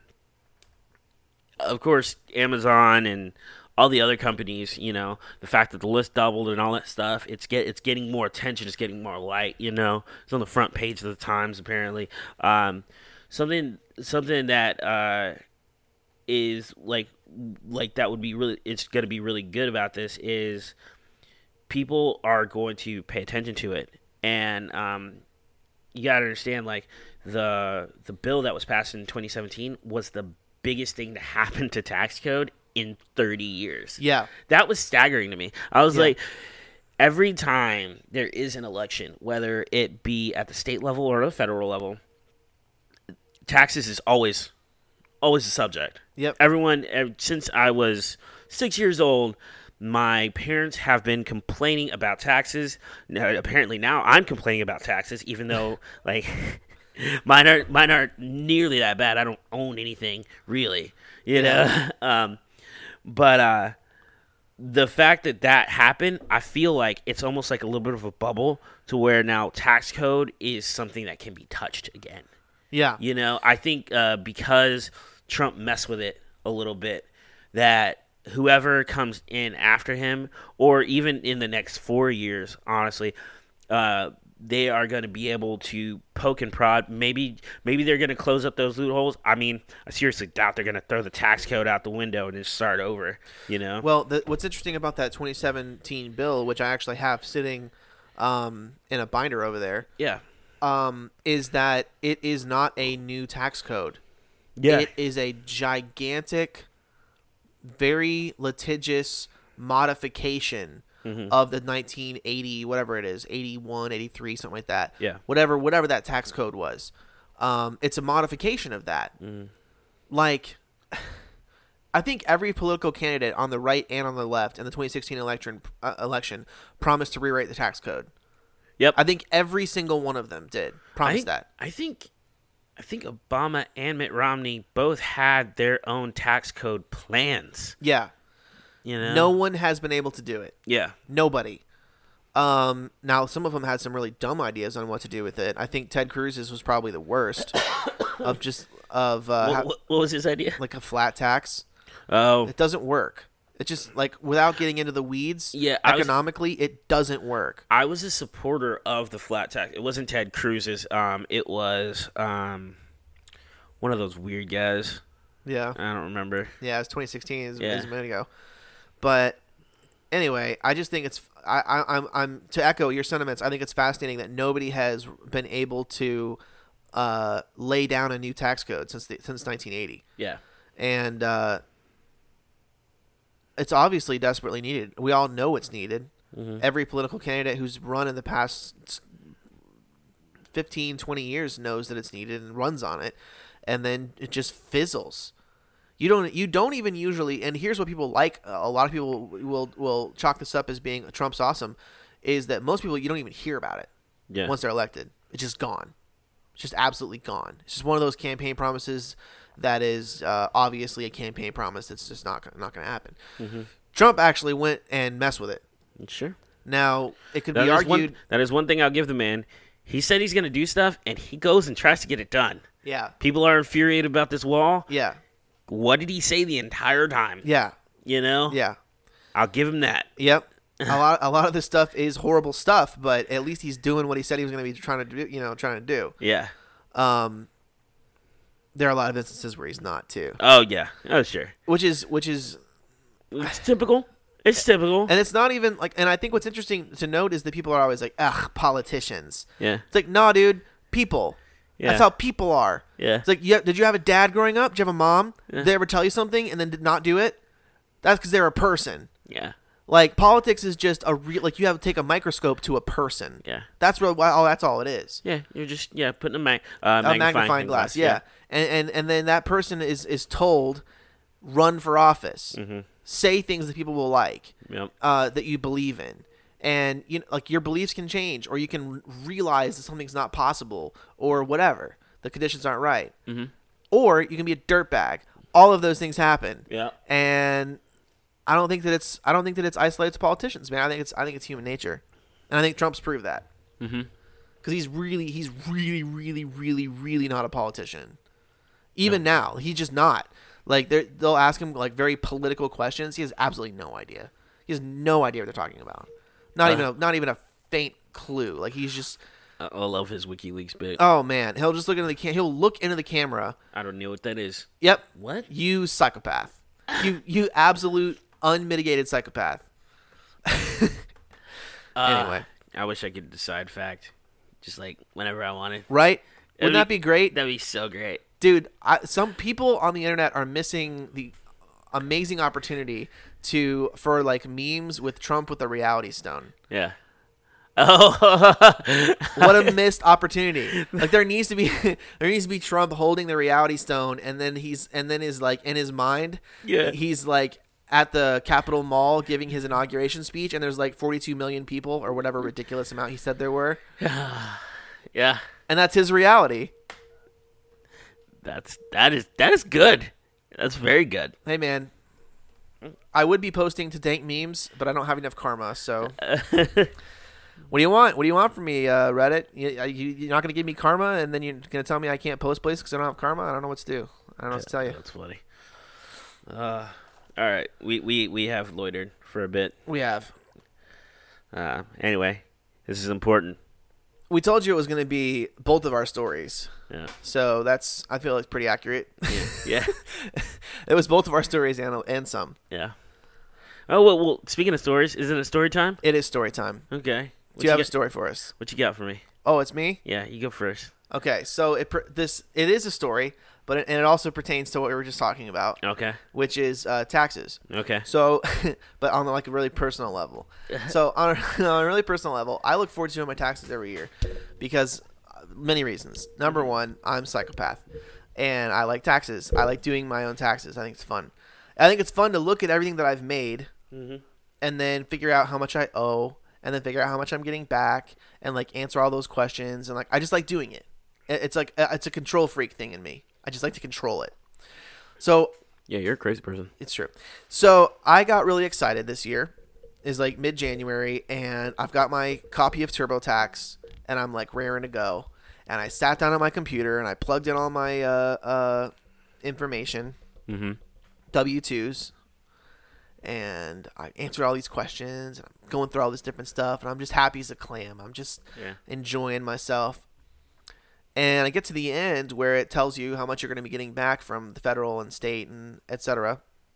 of course, Amazon and all the other companies, you know, the fact that the list doubled and all that stuff, it's get it's getting more attention, it's getting more light. You know, it's on the front page of the Times apparently. Um, something something that. Uh, is like like that would be really it's going to be really good about this is people are going to pay attention to it, and um you got to understand like the the bill that was passed in twenty seventeen was the biggest thing to happen to tax code in thirty years. Yeah. That was staggering to me. I was Yeah. like, every time there is an election, whether it be at the state level or the federal level, taxes is always, always a subject. Yep. Everyone, ev- since I was six years old, my parents have been complaining about taxes. Now, apparently now I'm complaining about taxes, even though, like, mine are mine aren't nearly that bad. I don't own anything, really, you know? um, but uh, the fact that that happened, I feel like it's almost like a little bit of a bubble to where now tax code is something that can be touched again. Yeah. You know, I think uh, because Trump messed with it a little bit, that whoever comes in after him, or even in the next four years, honestly, uh, they are going to be able to poke and prod. Maybe maybe they're going to close up those loopholes. I mean, I seriously doubt they're going to throw the tax code out the window and just start over, you know? Well, the, what's interesting about that twenty seventeen bill, which I actually have sitting um, in a binder over there, Yeah. um, is that it is not a new tax code. Yeah. It is a gigantic, very litigious modification Mhm. of the nineteen eighty, whatever it is, eighty-one, eighty-three, something like that. Yeah. Whatever, whatever that tax code was. Um, it's a modification of that. Mhm. Like, I think every political candidate on the right and on the left in the twenty sixteen election uh, election promised to rewrite the tax code. Yep. I think every single one of them did promise I think, that. I think I think Obama and Mitt Romney both had their own tax code plans. Yeah. You know? No one has been able to do it. Yeah. Nobody. Um, now, some of them had some really dumb ideas on what to do with it. I think Ted Cruz's was probably the worst of just of uh, What, how- what, what was his idea? like a flat tax. Oh, It doesn't work. It just like without getting into the weeds. Yeah, I was- economically, it doesn't work. I was a supporter of the flat tax. It wasn't Ted Cruz's. Um, it was um, one of those weird guys. Yeah, I don't remember. yeah. It's twenty sixteen. It's Yeah. a minute ago. But anyway, I just think it's I, I I'm I'm to echo your sentiments. I think it's fascinating that nobody has been able to uh, lay down a new tax code since the, since nineteen eighty, Yeah. and uh, it's obviously desperately needed. We all know it's needed. Mm-hmm. Every political candidate who's run in the past fifteen, twenty years knows that it's needed and runs on it, and then it just fizzles. You don't you don't even usually, and here's what people like, a lot of people will will chalk this up as being Trump's awesome, is that most people, you don't even hear about it Yeah. once they're elected. It's just gone. It's just absolutely gone. It's just one of those campaign promises that is uh, obviously a campaign promise that's just not not going to happen. Mm-hmm. Trump actually went and messed with it. Sure. Now, it could That be is argued. one, that is one thing I'll give the man. He said he's going to do stuff, and he goes and tries to get it done. Yeah. People are infuriated about this wall. Yeah. What did he say the entire time? Yeah. You know? Yeah. I'll give him that. Yep. a lot a lot of this stuff is horrible stuff, but at least he's doing what he said he was going to be trying to do, you know, trying to do. Yeah. Um there are a lot of instances where he's not too. Oh, yeah. Oh, sure. Which is which is It's typical. It's typical. and it's not even like and I think what's interesting to note is that people are always like, "Ugh, politicians." Yeah. It's like, "Nah, dude, people." Yeah. That's how people are. Yeah. It's like, yeah, did you have a dad growing up? Did you have a mom? Yeah. Did they ever tell you something and then did not do it? That's because they're a person. Yeah. Like, politics is just a real, like, you have to take a microscope to a person. Yeah. That's real, oh, that's all it is. Yeah. You're just, yeah, putting a, mag- uh, A magnifying, magnifying glass, yeah. And, and and then that person is, is told, run for office. Mm-hmm. Say things that people will like, Yep. uh, that you believe in. And, you know, like, your beliefs can change, or you can realize that something's not possible, or whatever. The conditions aren't right. Mm-hmm. Or you can be a dirtbag. All of those things happen. Yeah. And I don't think that it's I don't think that it's isolated to politicians, man. I think it's I think it's human nature, and I think Trump's proved that Mm-hmm. because he's really he's really really really really not a politician. Even now, he's just not. Like they they'll ask him like very political questions. He has absolutely no idea. He has no idea what they're talking about. Not Uh. even a, not even a faint clue. Like he's just I I love his WikiLeaks bit. oh man, he'll just look into the cam- he'll look into the camera. I don't know what that is. Yep, What? you psychopath. You you absolute unmitigated psychopath. Uh, Anyway. I wish I could decide fact, just like whenever I wanted. Right? It'd Wouldn't that be great? That'd be so great. Dude, I, some people on the internet are missing the amazing opportunity to for like memes with Trump with the reality stone. Yeah. Oh, what a missed opportunity! Like there needs to be there needs to be Trump holding the reality stone, and then he's and then is like in his mind, yeah, he's like at the Capitol Mall giving his inauguration speech, and there's like forty-two million people or whatever ridiculous amount he said there were. Yeah, and that's his reality. That's that is that is good. That's very good. Hey man, I would be posting to dank memes, but I don't have enough karma. So, what do you want? What do you want from me, uh, Reddit? You, you, you're not gonna give me karma, and then you're gonna tell me I can't post places because I don't have karma. I don't know what to do. I don't know what to tell you. That's funny. Uh, all right, we, we we have loitered for a bit. We have. Uh, anyway, this is important. We told you it was going to be both of our stories. Yeah. So that's, I feel like pretty accurate. Yeah. yeah. It was both of our stories and, and some. Yeah. Oh, well, well, speaking of stories, isn't it story time? It is story time. Okay. What Do you have you a story for us? What you got for me? Oh, it's me? Yeah, you go first. Okay. So it this it is a story, but it, and it also pertains to what we were just talking about. Okay. Which is uh, taxes. Okay. So, but on like a really personal level. So on a, on a really personal level, I look forward to doing my taxes every year because uh, many reasons. Number one, I'm a psychopath, and I like taxes. I like doing my own taxes. I think it's fun. I think it's fun to look at everything that I've made, mm-hmm. and then figure out how much I owe, and then figure out how much I'm getting back, and like answer all those questions. And like I just like doing it. It's like it's a control freak thing in me. I just like to control it. So yeah, you're a crazy person. It's true. So I got really excited this year. It's like mid-January, and I've got my copy of TurboTax, and I'm like raring to go. And I sat down on my computer, and I plugged in all my uh, uh, information, mm-hmm. W two's, and I answered all these questions, and I'm going through all this different stuff, and I'm just happy as a clam. I'm just yeah. enjoying myself. And I get to the end where it tells you how much you're going to be getting back from the federal and state and et cetera.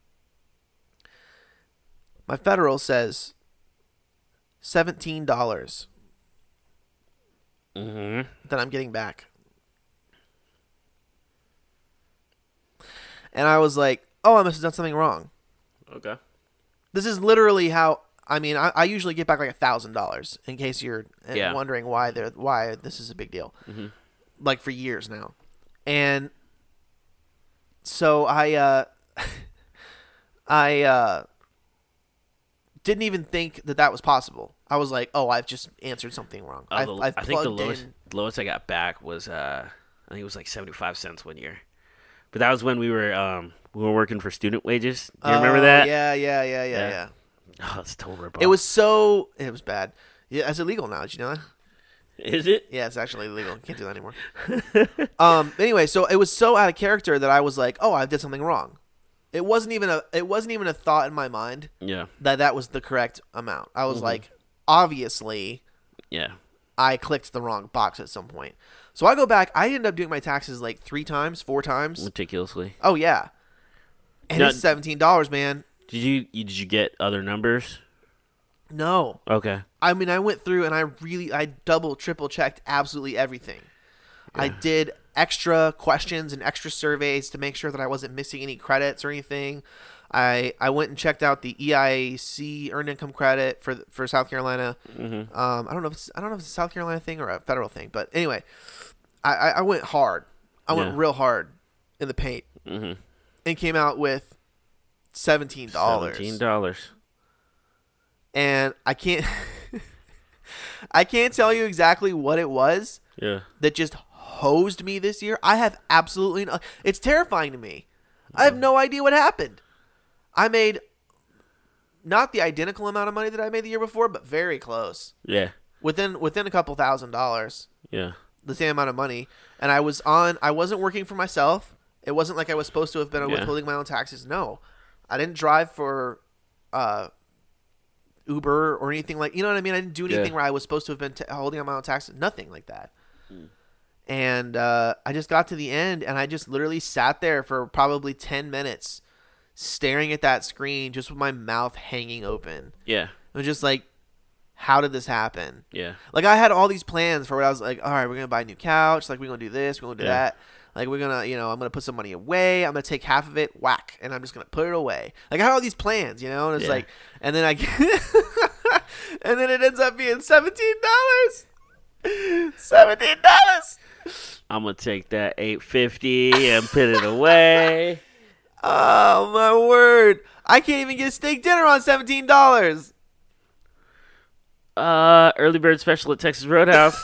My federal says seventeen dollars mm-hmm. that I'm getting back. And I was like, oh, I must have done something wrong. Okay. This is literally how, I mean, I, I usually get back like one thousand dollars in case you're yeah. wondering why they're, why this is a big deal. Mm-hmm. Like for years now. And so I uh I uh didn't even think that that was possible. I was like, oh, I've just answered something wrong. Oh, I've, the, I've I think the lowest in... lowest I got back was uh I think it was like seventy-five cents one year. But that was when we were um we were working for student wages. Do you oh, remember that? Yeah, yeah, yeah, yeah, yeah. yeah. Oh, it's total rip-off. It was so it was bad. Yeah, it's illegal now, did you know that? Is it? Yeah, it's actually illegal. Can't do that anymore. um. Anyway, so it was so out of character that I was like, "Oh, I did something wrong." It wasn't even a. It wasn't even a thought in my mind. Yeah. That that was the correct amount. I was mm-hmm. like, obviously. Yeah. I clicked the wrong box at some point. So I go back. I ended up doing my taxes like three times, four times. Meticulously. Oh yeah. And now, it's seventeen dollars, man. Did you, you did you get other numbers? No. Okay. I mean, I went through and I really, I double, triple checked absolutely everything. Yeah. I did extra questions and extra surveys to make sure that I wasn't missing any credits or anything. I I went and checked out the E I C earned income credit for for South Carolina. Mm-hmm. Um, I don't know if it's, I don't know if it's a South Carolina thing or a federal thing, but anyway, I, I, I went hard. I yeah. went real hard in the paint, mm-hmm. and came out with seventeen dollars. Seventeen dollars. And I can't I can't tell you exactly what it was yeah. that just hosed me this year. I have absolutely no, it's terrifying to me. I have no idea what happened. I made not the identical amount of money that I made the year before, but very close. Yeah. Within within a couple thousand dollars. Yeah. The same amount of money. And I was on I wasn't working for myself. It wasn't like I was supposed to have been yeah. withholding my own taxes. No. I didn't drive for uh Uber or anything like, you know what I mean? I didn't do anything yeah. where I was supposed to have been t- holding on my own taxes. Nothing like that. Mm. And uh, I just got to the end, and I just literally sat there for probably ten minutes staring at that screen just with my mouth hanging open. Yeah. It was just like, how did this happen? Yeah. Like, I had all these plans for what I was like, all right, we're going to buy a new couch. Like, we're going to do this. We're going to do yeah. that. Like we're gonna, you know, I'm gonna put some money away. I'm gonna take half of it, whack, and I'm just gonna put it away. Like I have all these plans, you know, and it's Yeah. like, and then I, and then it ends up being seventeen dollars. Seventeen dollars. I'm gonna take that eight fifty and put it away. Oh my word! I can't even get a steak dinner on seventeen dollars. Uh, early bird special at Texas Roadhouse.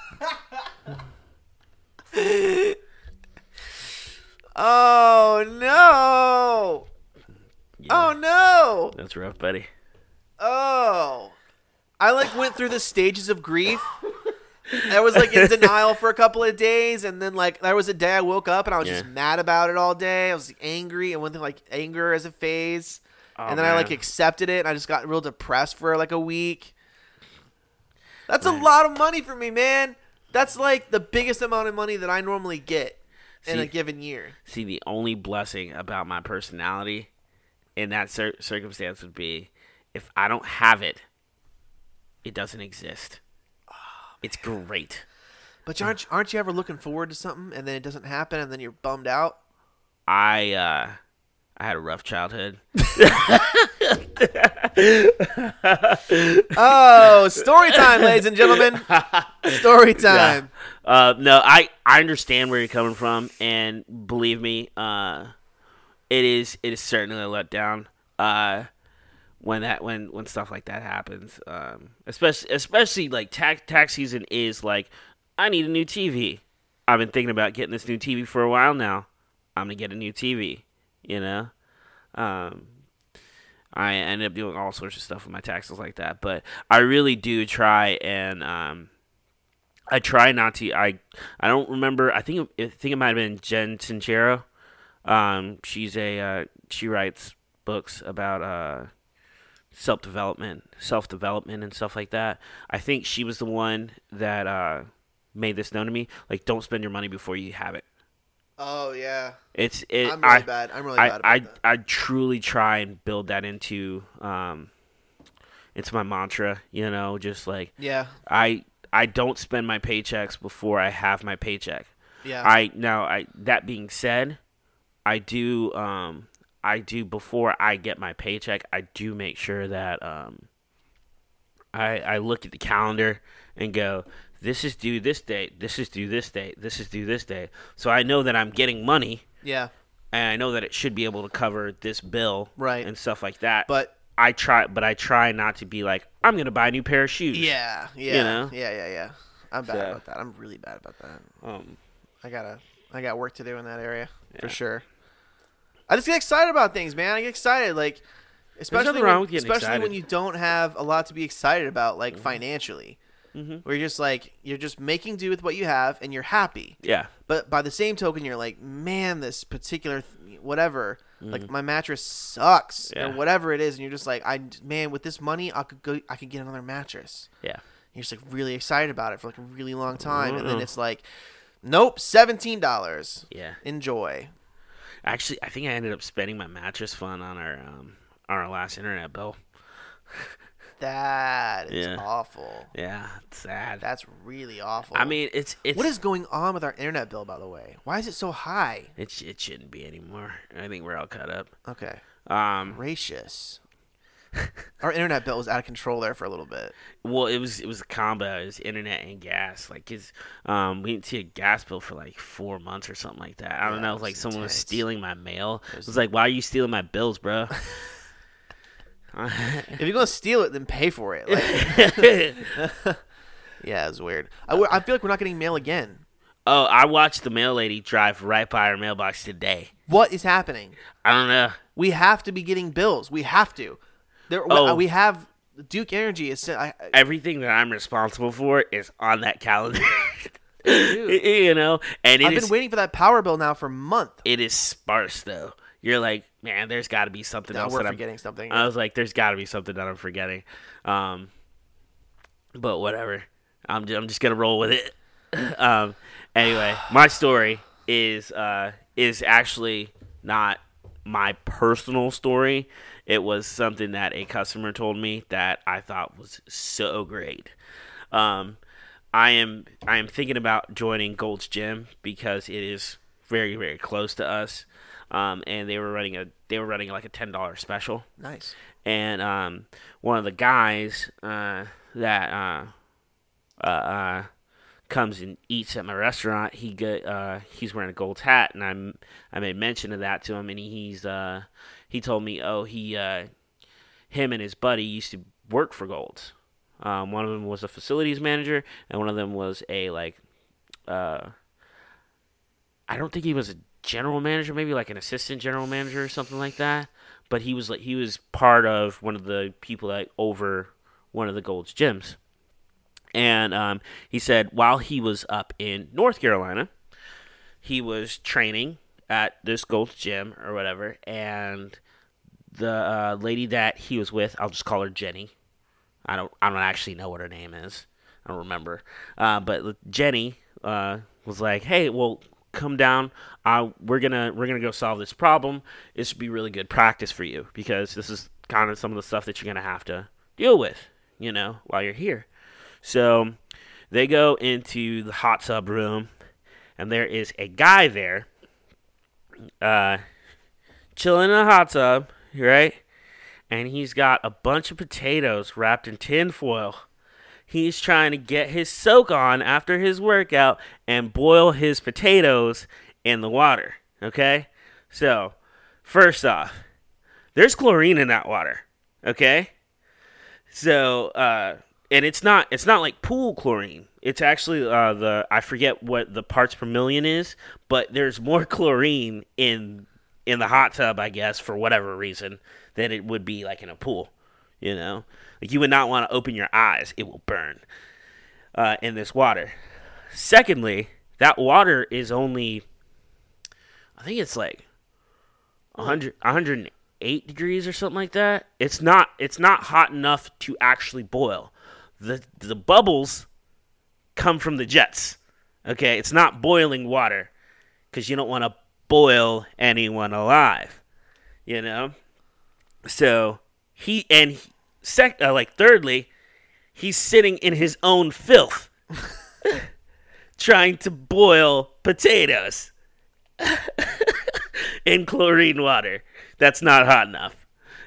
Oh no! Yeah, Oh no! that's rough, buddy. Oh, I like went through the stages of grief. I was like in denial for a couple of days, and then like there was a day I woke up and I was Yeah. just mad about it all day. I was like, angry, and went through like anger as a phase, Oh, and then I like man. accepted it, and I just got real depressed for like a week. That's Man. a lot of money for me, man. That's like the biggest amount of money that I normally get in See- a given year. See, the only blessing about my personality in that cir- circumstance would be if I don't have it, it doesn't exist. It's great. But aren't aren't you ever looking forward to something and then it doesn't happen and then you're bummed out? I uh, I had a rough childhood. Oh, story time, ladies and gentlemen. Story time. Uh, no, I, I understand where you're coming from, and believe me, uh, it is it is certainly a letdown. Uh, when that when when stuff like that happens, um, especially especially like tax tax season is like, I need a new T V. I've been thinking about getting this new T V for a while now. I'm gonna get a new T V. You know, um, I ended up doing all sorts of stuff with my taxes like that, but I really do try and um, I try not to. I I don't remember. I think it, I think it might have been Jen Sincero. Um, she's a uh, she writes books about uh, self development, self development, and stuff like that. I think she was the one that uh, made this known to me. Like, don't spend your money before you have it. Oh yeah. It's it. I'm really I, bad. I'm really I, bad about I, that. I truly try and build that into um, into my mantra. You know, just like Yeah. I I don't spend my paychecks before I have my paycheck. Yeah. I now I that being said, I do um I do before I get my paycheck, I do make sure that um I I look at the calendar and go, this is due this date, this is due this date, this is due this date. So I know that I'm getting money yeah. and I know that it should be able to cover this bill Right. and stuff like that. But I try but I try not to be like, I'm gonna buy a new pair of shoes. yeah, yeah, You know? yeah, yeah, yeah. I'm bad So- about that. I'm really bad about that. Um I gotta, I got work to do in that area for Yeah. sure. I just get excited about things, man. I get excited, like, especially nothing when, wrong with getting especially when excited. you don't have a lot to be excited about, like Mm-hmm. financially. Mhm. Where you're just like you're just making do with what you have, and you're happy. Yeah. But by the same token, you're like, man, this particular th- whatever, like Mm-hmm. my mattress sucks Yeah. or whatever it is, and you're just like, I man, with this money, I could go, I could get another mattress. Yeah. You're just like really excited about it for like a really long time, and then Mm. it's like, nope, seventeen dollars. Yeah. Enjoy. Actually, I think I ended up spending my mattress fund on our um on our last internet bill. That is Yeah. awful. Yeah, it's sad. That's really awful. I mean, it's it's what is going on with our internet bill, by the way? Why is it so high? it sh- it shouldn't be anymore. I think we're all cut up. Okay. Um, Gracious. Our internet bill was out of control there for a little bit. well, it was it was a combo. It was internet and gas. Like, it's um, we didn't see a gas bill for like four months or something like that. I don't Yeah, know. it If, was like someone was intense. stealing my mail. It was- was like, why are you stealing my bills, bro? If you're gonna steal it, then pay for it. Like, yeah, it's weird. I, I feel like we're not getting mail again. Oh, I watched the mail lady drive right by our mailbox today. What is happening? I don't know. We have to be getting bills. We have to. There, Oh. we have Duke Energy is. I, I, Everything that I'm responsible for is on that calendar. Dude. You know, and it I've is been waiting for that power bill now for a month. it is sparse though. You're like, man, there's got to be something No, else we're that I'm forgetting something. I was like, there's got to be something that I'm forgetting. Um, but whatever. I'm just, I'm just gonna roll with it. um, anyway, my story is uh is actually not my personal story. It was something that a customer told me that I thought was so great. Um, I am I am thinking about joining Gold's Gym because it is very very close to us, um, and they were running a they were running like a ten dollar special. Nice. And um, one of the guys uh, that uh, uh, uh, comes and eats at my restaurant, he get uh, he's wearing a Gold's hat, and I'm I made mention of that to him, and he's uh, he told me, oh, he uh, him and his buddy used to work for Gold's. Um, one of them was a facilities manager, and one of them was a like uh, I don't think he was a general manager, maybe like an assistant general manager or something like that. But he was like he was part of one of the people that over one of the Gold's gyms. And um, he said while he was up in North Carolina, he was training at this Gold's gym or whatever, and the uh, lady that he was with, I'll just call her Jenny. I don't I don't actually know what her name is. I don't remember. Uh, but Jenny uh, was like, "Hey, well, come down. Uh, we're gonna we're gonna go solve this problem. This would be really good practice for you because this is kind of some of the stuff that you're gonna have to deal with, you know, while you're here." So they go into the hot tub room, and there is a guy there, uh, chilling in a hot tub, right? And he's got a bunch of potatoes wrapped in tin foil. He's trying to get his soak on after his workout and boil his potatoes in the water, okay? So, first off, there's chlorine in that water, okay? So, uh, and it's not it's not like pool chlorine. It's actually uh, the, I forget what the parts per million is, but there's more chlorine in in the hot tub, I guess, for whatever reason, than it would be like in a pool, you know? Like, you would not want to open your eyes. It will burn uh, in this water. Secondly, that water is only, I think it's like one hundred, one hundred eight degrees or something like that. It's not it's not hot enough to actually boil. The the bubbles come from the jets, okay? It's not boiling water because you don't want to boil anyone alive, you know? So, he, and he, Sec, uh, like thirdly, he's sitting in his own filth, trying to boil potatoes in chlorine water. That's not hot enough.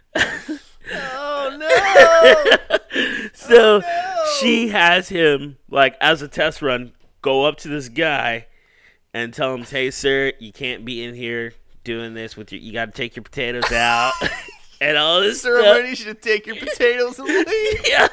Oh no! So oh, no. She has him, like, as a test run, go up to this guy and tell him, "Hey, sir, you can't be in here doing this with your. You got to take your potatoes out." And all this Sir, stuff. I'm ready to take your potatoes and leave. Yeah.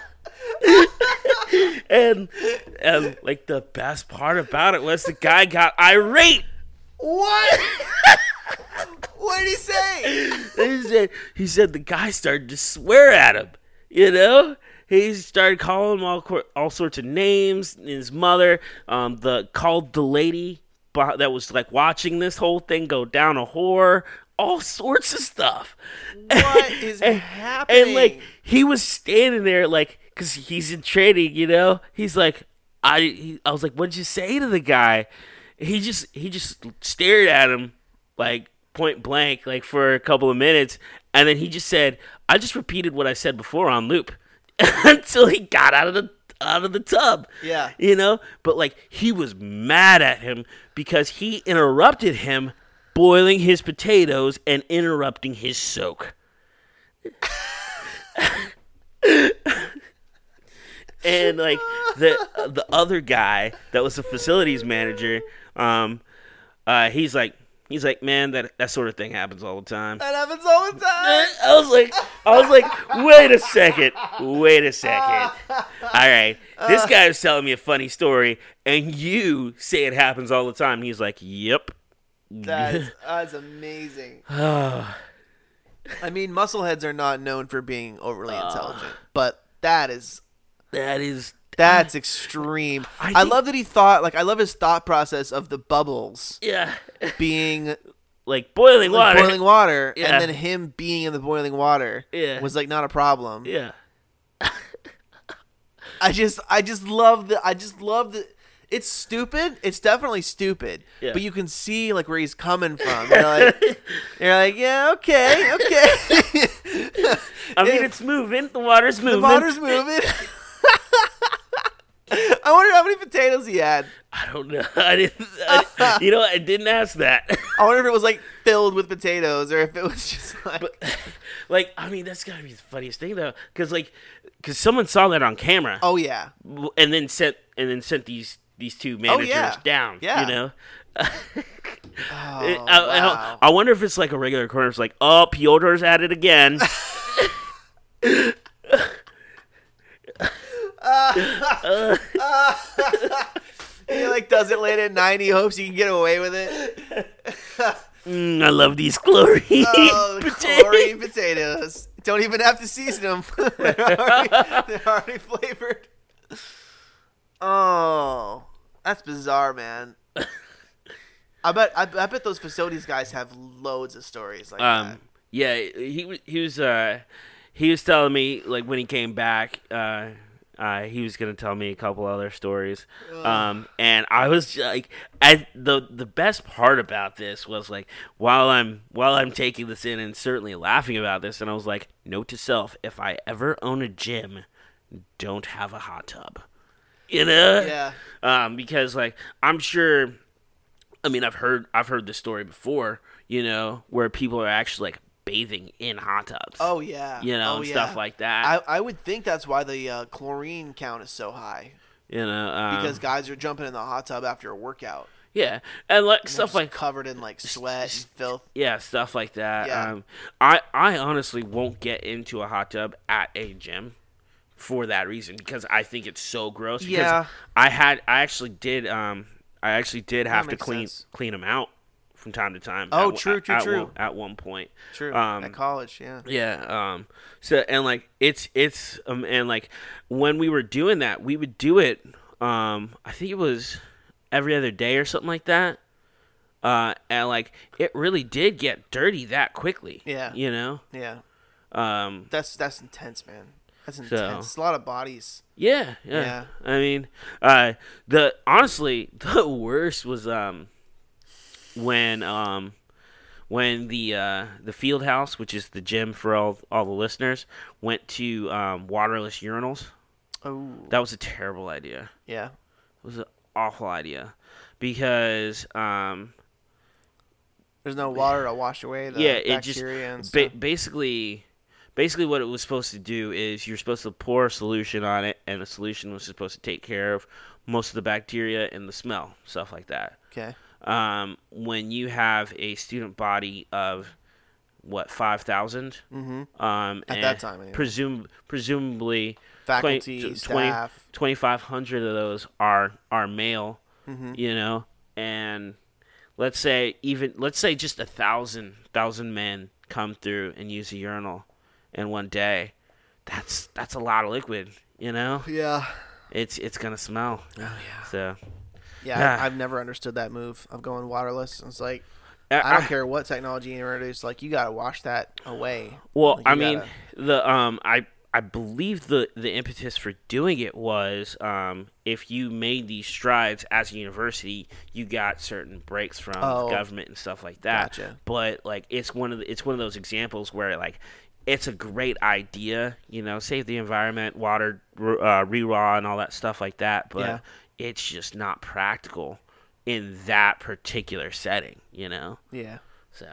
and, and, like, the best part about it was the guy got irate. What? What did he say? He said, he said the guy started to swear at him, you know? He started calling him all, all sorts of names. His mother um, the called the lady that was, like, watching this whole thing go down a whore. All sorts of stuff. What is and, happening? And, like, he was standing there, like, because he's in training, you know? He's like, I he, I was like, what'd you say to the guy? He just, he just stared at him, like, point blank, like, for a couple of minutes. And then he just said, I just repeated what I said before on loop until he got out of the out of the tub. Yeah. You know? But, like, he was mad at him because he interrupted him boiling his potatoes and interrupting his soak. And, like, the the other guy that was the facilities manager, um, uh, he's like, he's like, man, that that sort of thing happens all the time. That happens all the time. I was like, I was like, wait a second, wait a second. All right, this guy was telling me a funny story, and you say it happens all the time. He's like, yep. That's, that's amazing. I mean, muscleheads are not known for being overly uh, intelligent, but that is that is that's extreme. I, I, think, love that he thought like I love his thought process of the bubbles. Yeah, being like boiling like water, boiling water, yeah. and then him being in the boiling water. Yeah. was like not a problem. Yeah, I just I just love the I just love the. It's stupid. It's definitely stupid. Yeah. But you can see like where he's coming from. You're like, you're like, yeah, okay, okay. I mean, it's moving. The water's moving. The water's moving. I wonder how many potatoes he had. I don't know. I didn't. I, you know, I didn't ask that. I wonder if it was like filled with potatoes or if it was just like. But, like, I mean, that's gotta be the funniest thing though, because like, because someone saw that on camera. Oh yeah. And then sent and then sent these these two managers oh, yeah. down. Yeah. You know. oh, I, wow. I, I wonder if it's like a regular corner. It's like, oh, Pyotr's at it again. uh, uh, he like does it late at night. He hopes he can get away with it. mm, I love these chlorine. Oh, the potatoes. chlorine potatoes. Don't even have to season them. they're, already, they're already flavored. Oh, that's bizarre, man. I bet I, I bet those facilities guys have loads of stories like um, that. Yeah, he he was uh, he was telling me like when he came back, uh, uh, he was gonna tell me a couple other stories, um, and I was like, I, the the best part about this was like while I'm while I'm taking this in and certainly laughing about this, and I was like, note to self: if I ever own a gym, don't have a hot tub, you know? Yeah. Um, because like I'm sure. I mean, I've heard I've heard this story before, you know, where people are actually like bathing in hot tubs. Oh yeah, you know, oh, and yeah. stuff like that. I I would think that's why the uh, chlorine count is so high. You know, um, because guys are jumping in the hot tub after a workout. Yeah, and like and stuff like covered in like sweat and filth. Yeah, stuff like that. Yeah. Um, I I honestly won't get into a hot tub at a gym for that reason because I think it's so gross. Because Yeah. I had I actually did um. I actually did have to makes clean sense. clean them out from time to time. Oh, at, true, at, true, at true. One, at one point. True. Um, At college, yeah. Yeah. Um. So and like it's it's um and like when we were doing that, we would do it. Um. I think it was every other day or something like that. Uh. And like it really did get dirty that quickly. Yeah. You know. Yeah. Um. That's that's intense, man. That's intense. So- It's a lot of bodies. Yeah, yeah. Yeah. I mean, uh, the honestly, the worst was um when um when the uh, the field house, which is the gym for all all the listeners, went to um, waterless urinals. Oh. That was a terrible idea. Yeah. It was an awful idea because um There's no water to wash away the yeah, it just bacteria and ba- stuff. basically. Basically, what it was supposed to do is you're supposed to pour a solution on it, and the solution was supposed to take care of most of the bacteria and the smell, stuff like that. Okay. Um, when you have a student body of what five thousand, Mm-hmm. um, At and that time, anyway. presum- presumably Faculty, twenty, staff. twenty-five hundred of those are are male. Mm-hmm. You know, and let's say even let's say just a thousand thousand men come through and use a urinal in one day. That's that's a lot of liquid, you know. Yeah. It's it's gonna smell. Oh yeah. So Yeah, Yeah. I, I've never understood that move of going waterless. It's like I, I don't care what technology you introduce. Like you gotta wash that away. Well, Like, I you mean, gotta- the um, I I believe the the impetus for doing it was um, if you made these strides as a university, you got certain breaks from Oh. the government and stuff like that. Gotcha. But like, it's one of the, it's one of those examples where like. It's a great idea, you know, save the environment, water, uh, re-raw, and all that stuff like that. But Yeah. it's just not practical in that particular setting, you know. Yeah. So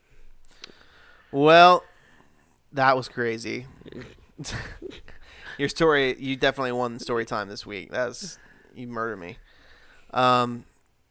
Well, that was crazy. Your story, you definitely won story time this week. That's you murdered me. Um,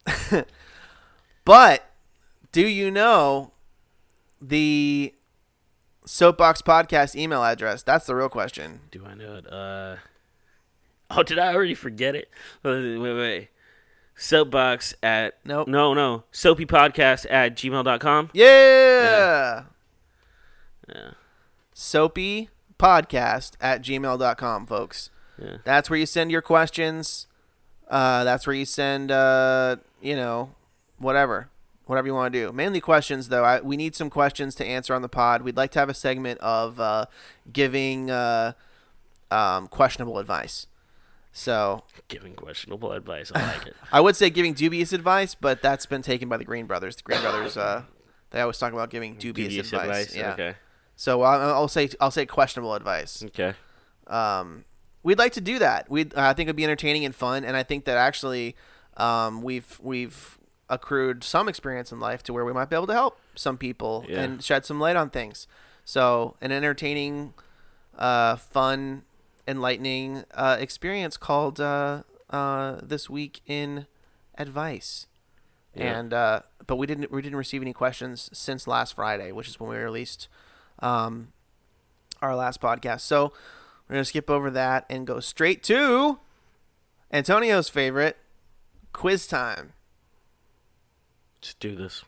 but do you know the Soapbox Podcast email address? That's the real question. do I know it? Uh, oh, did I already forget it? Wait, wait, wait. Soapbox at Nope. no, no, soapy podcast at gmail dot com. Yeah. Yeah, Soapy podcast at gmail dot com, folks. yeah. That's where you send your questions. Uh, that's where you send, uh, you know, whatever. Whatever you want to do. Mainly questions, though. I, we need some questions to answer on the pod. We'd like to have a segment of uh, giving uh, um, questionable advice. So Giving questionable advice. I like it. I would say giving dubious advice, but that's been taken by the Green Brothers. The Green Brothers, uh, they always talk about giving dubious, advice. Yeah. Okay. So I'll, I'll say I'll say questionable advice. Okay. Um, we'd like to do that. We I think it'd be entertaining and fun, and I think that actually um, we've we've accrued some experience in life to where we might be able to help some people Yeah. and shed some light on things. So an entertaining, uh, fun, enlightening uh, experience called uh, uh, This Week in Advice. Yeah. And uh, but we didn't we didn't receive any questions since last Friday, which is when we released um, our last podcast. So we're gonna skip over that and go straight to Antonio's favorite, quiz time. Let's do this.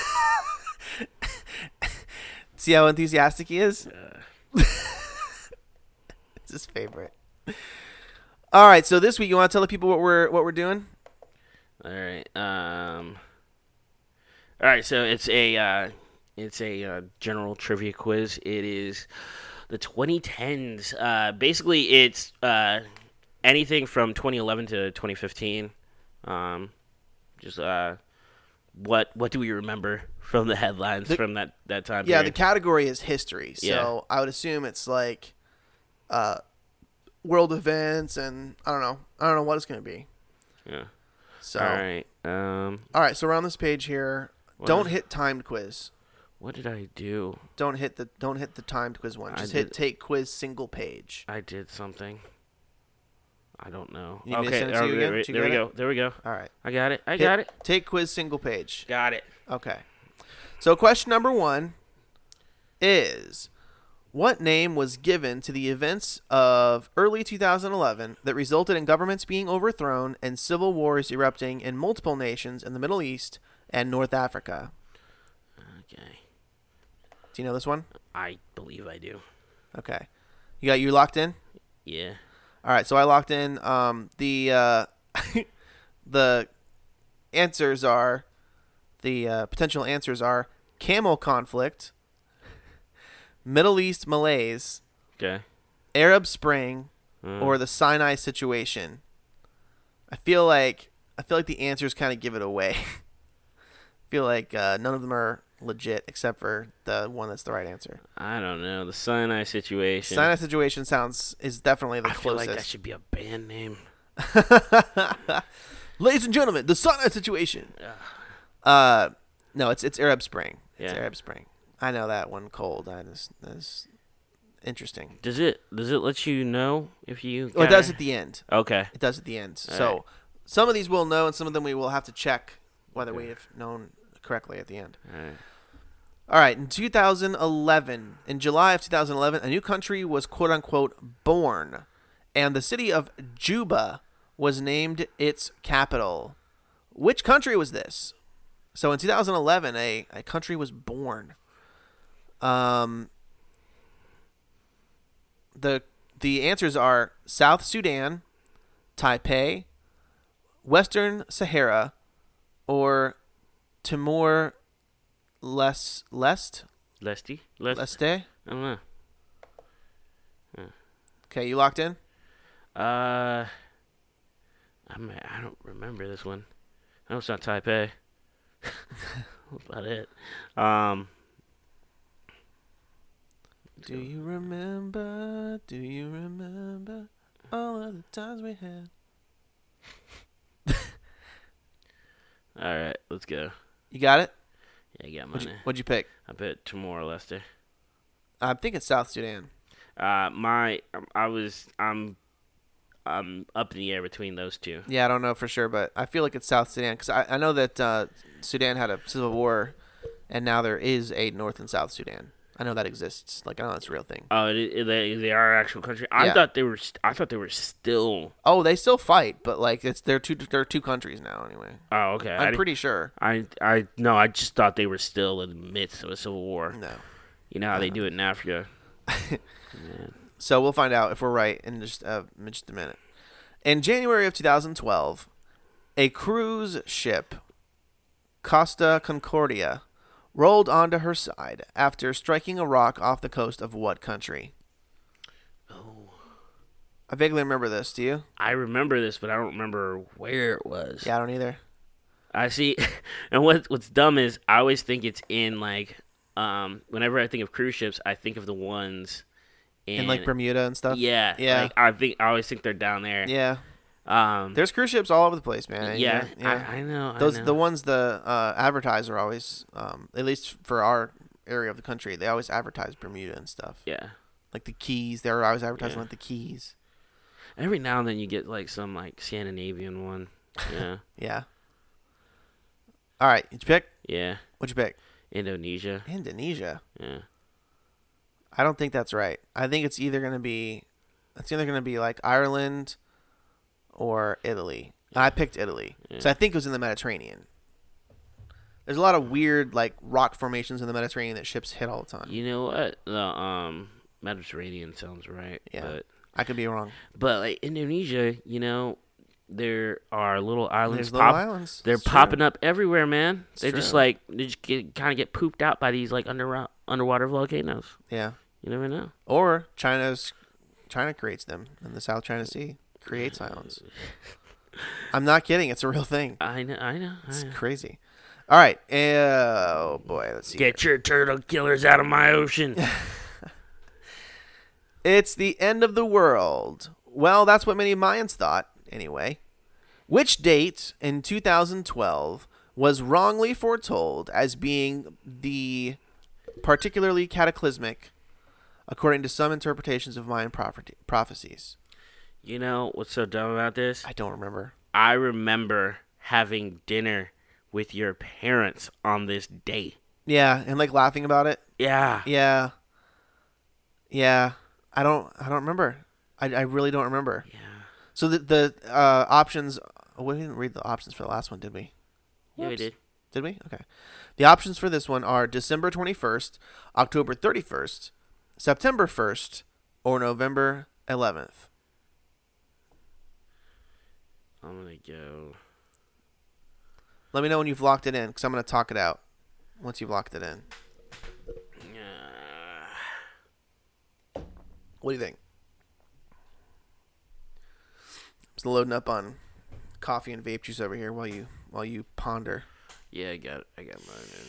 See how enthusiastic he is? Uh, It's his favorite. All right, so this week you want to tell the people what we're what we're doing? all right. Um. All right. So it's a uh, it's a uh, general trivia quiz. It is the twenty tens. Uh, basically, it's uh, anything from twenty eleven to twenty fifteen. Um, just uh, what what do we remember from the headlines The- from that that time Yeah, the period? category is history, so Yeah. I would assume it's like uh, world events, and I don't know, I don't know what it's gonna be. Yeah. So, All right. Um. all right, so around this page here, what don't is- hit timed quiz. What did I do? Don't hit the don't hit the timed quiz one. I Just hit did- take quiz single page. I did something. I don't know. You need me to okay. send it to oh, you there, again? Did you there we get go. There we go. All right, I got it. I Hit- got it. take quiz single page. Got it. Okay. So question number one is, what name was given to the events of early two thousand eleven that resulted in governments being overthrown and civil wars erupting in multiple nations in the Middle East and North Africa? Okay. Do you know this one? I believe I do. Okay. You got you locked in? Yeah. All right, so I locked in. Um, the uh, the answers are the uh, potential answers are camel conflict, Middle East malaise, Okay. Arab Spring, Uh, or the Sinai situation. I feel like I feel like the answers kind of give it away. I feel like uh, none of them are legit except for the one that's the right answer. I don't know. The Sinai situation. Sinai situation sounds is definitely the I feel like that closest. should be a band name. Ladies and gentlemen, the Sinai situation. Ugh. Uh, no, it's it's Arab Spring. It's Yeah. Arab Spring. I know that one cold. That is that's interesting. Does it does it let you know if you? Well, it does kinda- at the end. Okay. It does at the end. All so right. some of these we'll know, and some of them we will have to check whether we have known correctly at the end. All right. All right. In two thousand eleven, in July of two thousand eleven, a new country was quote unquote born, and the city of Juba was named its capital. Which country was this? So in two thousand eleven, a, a country was born. Um, the the answers are South Sudan, Taipei, Western Sahara, or Timor Leste. Leste? Lesty. Lest. Leste? I don't know. Okay, you locked in? Uh. I'm. I don't remember this one. I know it's not Taipei. That's about it. Um. Do you remember? Do you remember all of the times we had? All right. Let's go. You got it? Yeah, I got What'd mine. you, what'd you pick? I bet Timor Leste. I think it's South Sudan. Uh, my, um, I was, I'm, I'm up in the air between those two. Yeah, I don't know for sure, but I feel like it's South Sudan because I, I know that uh, Sudan had a civil war, and now there is a North and South Sudan. I know that exists. Like I know that's a real thing. Oh, it, it, they, they are actual country. I Yeah. thought they were. st- I thought they were still. Oh, they still fight, but like it's they're two they're two countries now anyway. Oh, okay. I, I'm di- pretty sure. I, I, no, I just thought they were still in the midst of a civil war. No. You know how they do it in Africa. Man. So we'll find out if we're right in just uh, in just a minute. In January of two thousand twelve, a cruise ship, Costa Concordia, rolled onto her side after striking a rock off the coast of what country? Oh, I vaguely remember this. Do you? I remember this, but I don't remember where it was. Yeah, I don't either. I see. And what what's dumb is I always think it's in like, um, whenever I think of cruise ships, I think of the ones in like Bermuda and stuff. Yeah, yeah. Like, I think I always think they're down there. Yeah. Um, There's cruise ships all over the place, man. yeah, yeah. I, I know. Those I know. the ones the uh, advertise are always, um, at least for our area of the country, they always advertise Bermuda and stuff. Yeah. Like the Keys, they're always advertising Yeah. like the Keys. Every now and then you get like some like Scandinavian one. Yeah. Yeah. All right, did you pick? Yeah. What'd you pick? Indonesia. Indonesia. Yeah. I don't think that's right. I think it's either gonna be, it's either gonna be like Ireland, or Italy. I picked Italy, Yeah. so I think it was in the Mediterranean. There's a lot of weird like rock formations in the Mediterranean that ships hit all the time. You know what? The um Mediterranean sounds right. Yeah. But I could be wrong. but like Indonesia, you know, there are little islands. There's little pop- islands. They're It's popping true. up everywhere, man. It's They're just true. like they just get, kind of get pooped out by these like under underwater volcanoes. Yeah. You never know. Or China's China creates them in the South China Sea. Creates islands. I'm not kidding. It's a real thing. I know. I know. It's I know. crazy. All right. Oh boy. Let's see. Get your turtle killers out of my ocean. It's the end of the world. Well, that's what many Mayans thought, anyway. Which date in two thousand twelve was wrongly foretold as being the particularly cataclysmic, according to some interpretations of Mayan prophe- prophecies? You know what's so dumb about this? I don't remember. I remember having dinner with your parents on this date. Yeah, and like laughing about it. Yeah. Yeah. Yeah. I don't. I don't remember. I, I really don't remember. Yeah. So the the uh, options. Oh, we didn't read the options for the last one, did we? Yeah, we Whoops. did. Did we? Okay. The options for this one are December twenty-first, October thirty-first, September first, or November eleventh. I'm gonna go. Let me know when you've locked it in, because I'm going to talk it out once you've locked it in. Uh, What do you think? Just loading up on coffee and vape juice over here while you while you ponder. yeah, I got. I got mine in.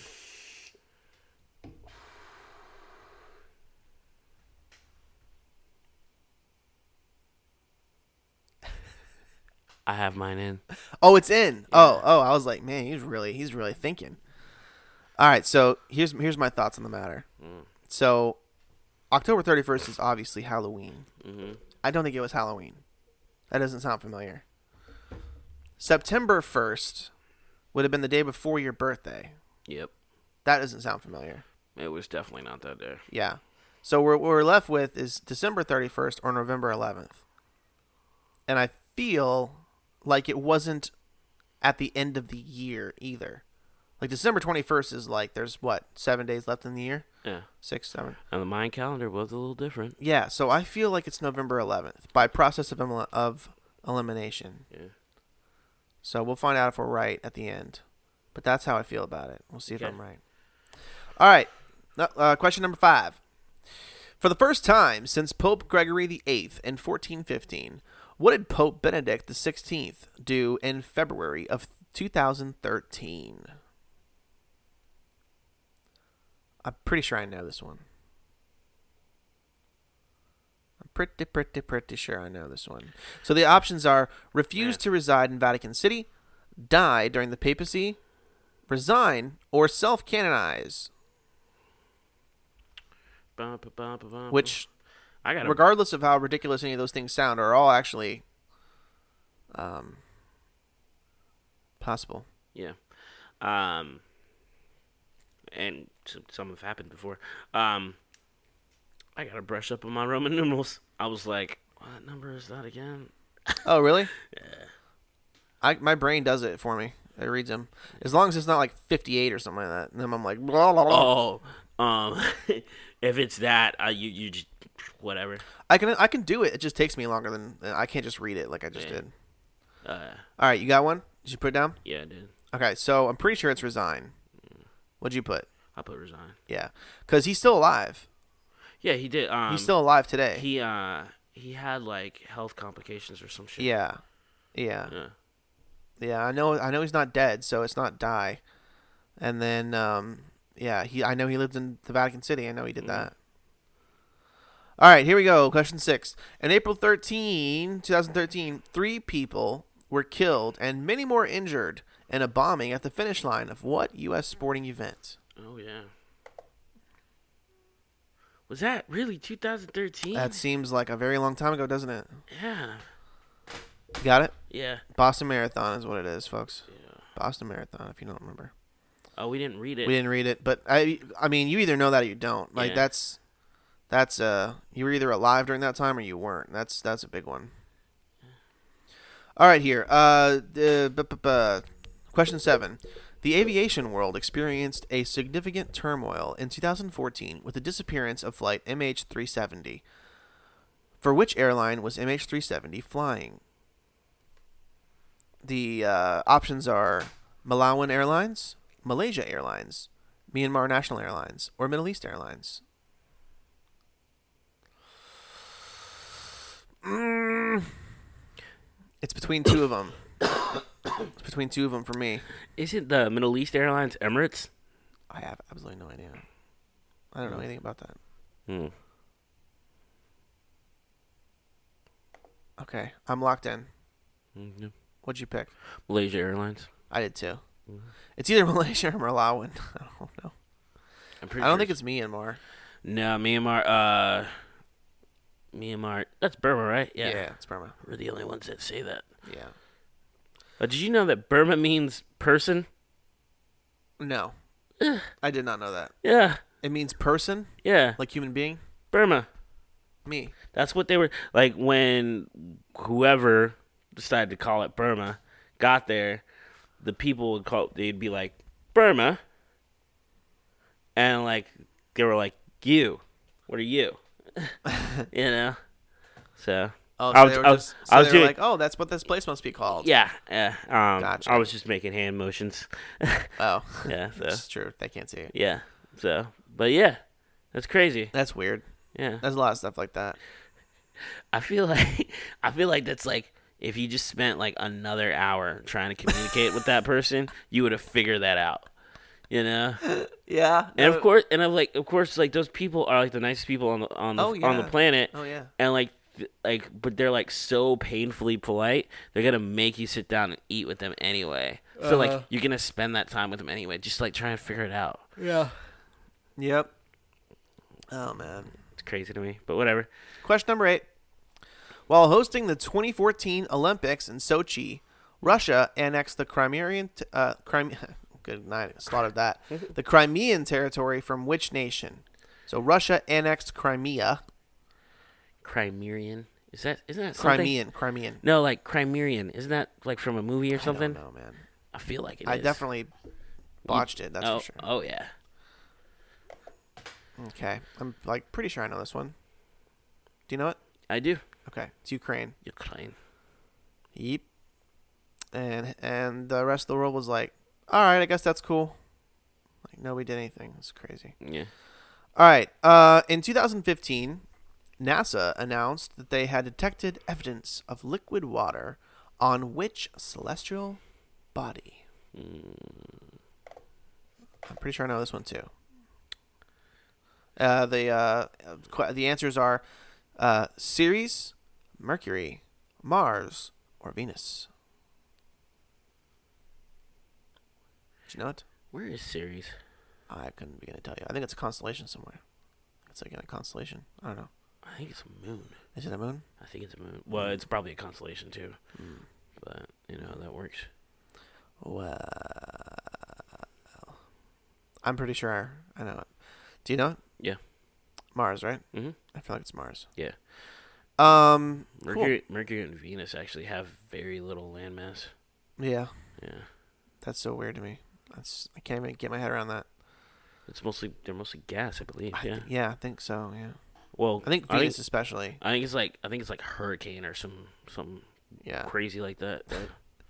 I have mine in. Oh, it's in. Oh, oh, I was like, man, he's really he's really thinking. All right, so here's here's my thoughts on the matter. Mm. So, October thirty-first is obviously Halloween. Mm-hmm. I don't think it was Halloween. That doesn't sound familiar. September first would have been the day before your birthday. Yep. That doesn't sound familiar. It was definitely not that day. Yeah. So we're, what we're left with is December thirty-first or November eleventh. And I feel like it wasn't at the end of the year either. Like December twenty-first is like, there's what, seven days left in the year? Yeah. Six, seven. And the Mayan calendar was a little different. Yeah, so I feel like it's November eleventh by process of, elim- of elimination. Yeah. So we'll find out if we're right at the end. But that's how I feel about it. We'll see if Okay. I'm right. All right. No- Uh, question number five. For the first time since Pope Gregory the Eighth in fourteen fifteen, what did Pope Benedict the Sixteenth do in February of two thousand thirteen? I'm pretty sure I know this one. I'm pretty, pretty, pretty sure I know this one. So the options are refuse Man. to reside in Vatican City, die during the papacy, resign, or self-canonize. Bum, ba, bum, ba, bum, Which, I got regardless of how ridiculous any of those things sound, are all actually um, possible. Yeah. Um. And some, some have happened before. Um. I gotta brush up on my Roman numerals. I was like, what number is that again? Oh, really? Yeah. I my brain does it for me. It reads them. As long as it's not like fifty-eight or something like that. And then I'm like, blah, blah, blah. Oh. Um. If it's that, uh, you you just whatever. I can I can do it. It just takes me longer than I can't just read it like I just Yeah. did. Uh. All right, you got one? Did you put it down? Yeah, dude. Okay, so I'm pretty sure it's resign. What'd you put? I put resign. Yeah, because he's still alive. Yeah, he did. Um, He's still alive today. He uh he had like health complications or some shit. yeah, yeah, Yeah. yeah. I know. I know he's not dead, so it's not die. And then, um, yeah, he. I know he lived in the Vatican City. I know he did Mhm. that. All right, here we go. Question six. On April thirteenth, twenty thirteen, three people were killed and many more injured in a bombing at the finish line of what U S sporting event? Oh, yeah. Was that really two thousand thirteen? That seems like a very long time ago, doesn't it? Yeah. Got it? Yeah. Boston Marathon is what it is, folks. Yeah. Boston Marathon, if you don't remember. Oh, we didn't read it. We didn't read it, but I I mean, you either know that or you don't. Like Yeah. that's that's uh you were either alive during that time or you weren't. That's that's a big one. All right, here. Uh, the bu- bu- bu- question seven. The aviation world experienced a significant turmoil in two thousand fourteen with the disappearance of flight M H three seventy. For which airline was M H three seventy flying? The uh, options are Malawan Airlines, Malaysia Airlines, Myanmar National Airlines, or Middle East Airlines. Mm. It's between two of them. It's between two of them for me. Isn't the Middle East Airlines Emirates? I have absolutely no idea. I don't know anything about that. Hmm. Okay, I'm locked in. Mm-hmm. What'd you pick? Malaysia Airlines. I did too. Mm-hmm. It's either Malaysia or Malawan. I don't know. I'm pretty I don't sure think it's Myanmar. No, Myanmar. Uh, Myanmar. That's Burma, right? Yeah. Yeah, it's Burma. We're the only ones that say that. Yeah. Uh, did you know that Burma means person? No. I did not know that. Yeah. It means person? Yeah. Like human being? Burma. Me. That's what they were like when whoever decided to call it Burma got there. The people would call. They'd be like Burma, and like they were like you. What are you? You know. So. Oh, so I was, they were, I was, just, so I was they were doing, like, oh, that's what this place must be called. Yeah, yeah. Um, Gotcha. I was just making hand motions. Oh. Yeah, so. That's true. They can't see it. Yeah, so. But yeah, that's crazy. That's weird. Yeah. There's a lot of stuff like that. I feel like I feel like that's like if you just spent like another hour trying to communicate with that person, you would have figured that out. You know? Yeah. And of course, and I'm like, of course, like those people are like the nicest people on the on the Oh, on the yeah. planet. Oh, yeah. And like, th- like, but they're like so painfully polite. They're gonna make you sit down and eat with them anyway. So Uh-huh. like, you're gonna spend that time with them anyway. Just like try and figure it out. Yeah. Yep. Oh, man. It's crazy to me, but whatever. Question number eight. While hosting the twenty fourteen Olympics in Sochi, Russia annexed the Crimean, t- uh, Crime, good night, slaughtered that, the Crimean territory from which nation? So Russia annexed Crimea. Crimean. Is that isn't that something? Crimean, Crimean. No, like Crimean. Isn't that like from a movie or something? I don't know, man. I feel like it I is. definitely botched it, that's oh, for sure. Oh yeah. Okay. I'm like pretty sure I know this one. Do you know it? I do. Okay. It's Ukraine. Ukraine. Yep. And and the rest of the world was like, all right, I guess that's cool. Like nobody did anything. It's crazy. Yeah. All right. Uh, in two thousand fifteen, NASA announced that they had detected evidence of liquid water on which celestial body? Mm. I'm pretty sure I know this one too. Uh, the uh, qu- the answers are uh, Ceres, Mercury, Mars, or Venus. Do you know it? Where is Ceres? I couldn't begin to tell you. I think it's a constellation somewhere. It's like in a constellation. I don't know. I think it's a moon. Is it a moon? I think it's a moon. Well, it's probably a constellation too. Mm. But you know that works. Well, I'm pretty sure I know it. Do you know it? Yeah. Mars, right? Mm-hmm. I feel like it's Mars. Yeah. Um, Mercury, Mercury, and Venus actually have very little landmass. cool. Yeah, Yeah. that's so weird to me. That's I can't even get my head around that. It's mostly they're mostly gas, I believe. I Yeah. th- yeah, I think so. Yeah, Well, I think I Venus think, especially. I think it's like I think it's like hurricane or some some Yeah. crazy like that. that-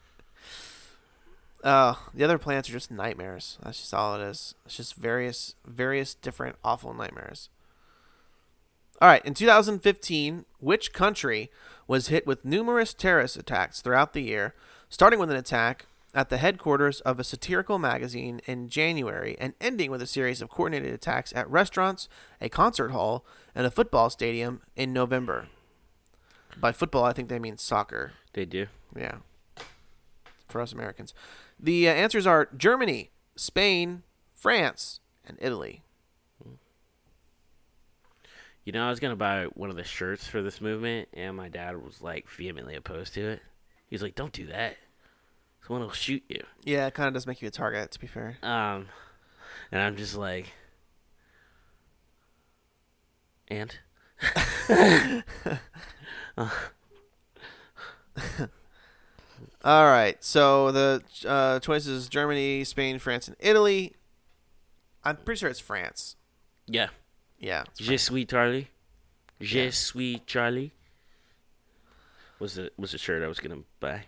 Uh, the other planets are just nightmares. That's just all it is. It's just various, various different awful nightmares. All right. In two thousand fifteen, which country was hit with numerous terrorist attacks throughout the year, starting with an attack at the headquarters of a satirical magazine in January and ending with a series of coordinated attacks at restaurants, a concert hall, and a football stadium in November. By football, I think they mean soccer. They do. Yeah. For us Americans. The uh, answers are Germany, Spain, France, and Italy. You know, I was going to buy one of the shirts for this movement, and my dad was, like, vehemently opposed to it. He's like, don't do that. Someone will shoot you. Yeah, it kind of does make you a target, to be fair. Um, and I'm just like, and? uh. All right, so the uh, choices: Germany, Spain, France, and Italy. I'm pretty sure it's France. Yeah. Yeah. Je suis Charlie. Je Yeah. suis Charlie. Was the was the shirt I was gonna buy.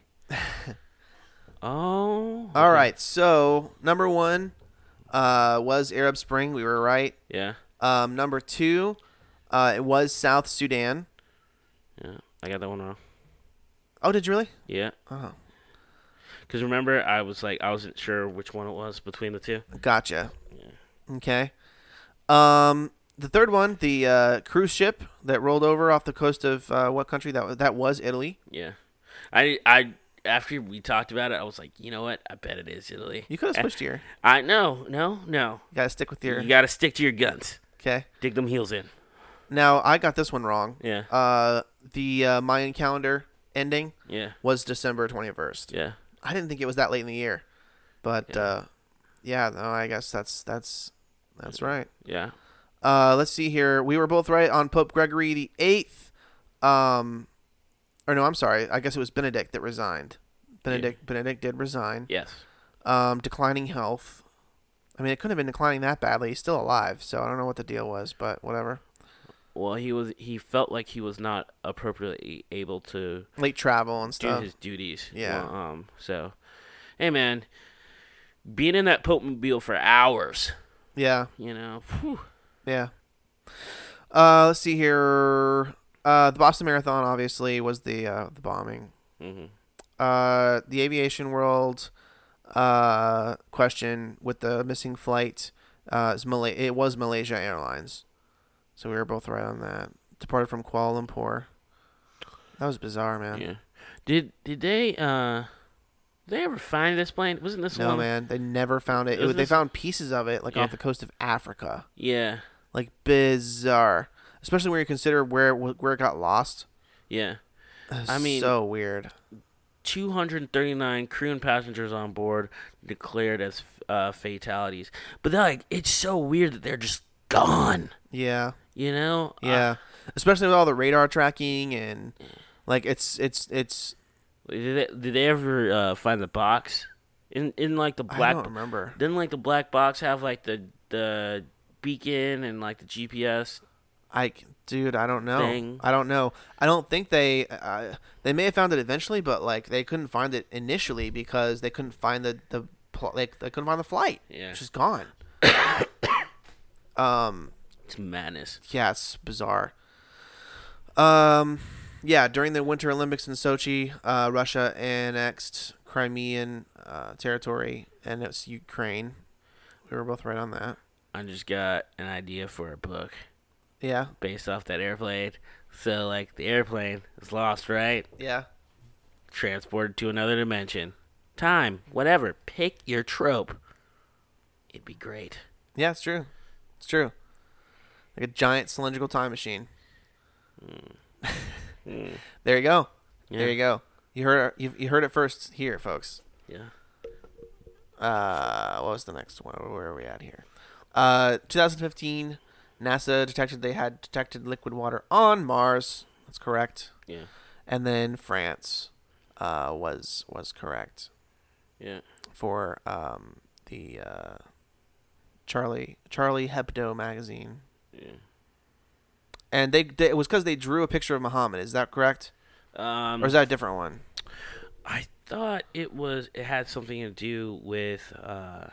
Oh. All okay. right, so number one uh, was Arab Spring. We were right. Yeah. Um, number two, uh, it was South Sudan. Yeah. I got that one wrong. Oh, did you really? Yeah. Oh, Because remember, I was like, I wasn't sure which one it was between the two. gotcha. Yeah. Okay. Um, the third one, the uh, cruise ship that rolled over off the coast of uh, what country? That was, that was Italy. Yeah. I I after we talked about it, I was like, you know what? I bet it is Italy. You could have switched here. I no no no. You gotta stick with your. You got to stick to your guns. Okay. Dig them heels in. Now I got this one wrong. Yeah. Uh, the uh, Mayan calendar ending Yeah. was December twenty-first. Yeah. I didn't think it was that late in the year, but Yeah. uh, yeah, no, I guess that's that's that's right. Yeah. Uh, let's see here. We were both right on Pope Gregory the Eighth. Um, or no, I'm sorry. I guess it was Benedict that resigned. Benedict yeah. Benedict did resign. Yes. Um, declining health. I mean, it couldn't have been declining that badly. He's still alive, so I don't know what the deal was, but whatever. Well, he was. He felt like he was not appropriately able to late travel and do stuff. his duties. Yeah. Well, um. So, hey, man, being in that Pope mobile for hours. Yeah. You know. Whew. Yeah. Uh, let's see here. Uh, the Boston Marathon obviously was the uh, the bombing. Mm-hmm. Uh, the aviation world uh, question with the missing flight uh, is Mal- it was Malaysia Airlines. So we were both right on that. Departed from Kuala Lumpur. That was bizarre, man. Yeah. Did did they uh did they ever find this plane? Wasn't this no, one? man. They never found it. it Wasn't they this- found pieces of it like Yeah. off the coast of Africa. Yeah. Like bizarre. Especially when you consider where it, where it got lost. Yeah. It's I mean- so weird. two hundred thirty-nine crew and passengers on board declared as uh, fatalities. But they're like, it's so weird that they're just gone. Yeah. You know? Yeah. Uh, Especially with all the radar tracking and like it's it's it's did they, did they ever uh, find the box? In in like the I black don't remember. Didn't like the black box have like the the beacon and like the G P S? I dude, I don't know. Thing. I don't know. I don't think they uh, they may have found it eventually, but like they couldn't find it initially because they couldn't find the the pl- like they couldn't find the flight. Yeah. It's just gone. um It's madness. yeah, it's bizarre. Um yeah, during the Winter Olympics in Sochi, uh, Russia annexed Crimean uh, territory and it's Ukraine. We were both right on that. I just got an idea for a book Yeah. based off that airplane. So, like, the airplane is lost, right? Yeah. Transported to another dimension. Time, whatever. Pick your trope. It'd be great. Yeah, it's true. It's true. Like a giant cylindrical time machine. Mm. Mm. There you go. Yeah. There you go. You heard you, you heard it first here, folks. Yeah. Uh, what was the next one? Where are we at here? Uh, twenty fifteen, NASA detected they had detected liquid water on Mars. That's correct. Yeah. And then France uh, was was correct Yeah. for um, the uh, Charlie Charlie Hebdo magazine. Yeah. And they, they it was because they drew a picture of Muhammad. Is that correct? Um, Or is that a different one? I thought it was. It had something to do with. Uh...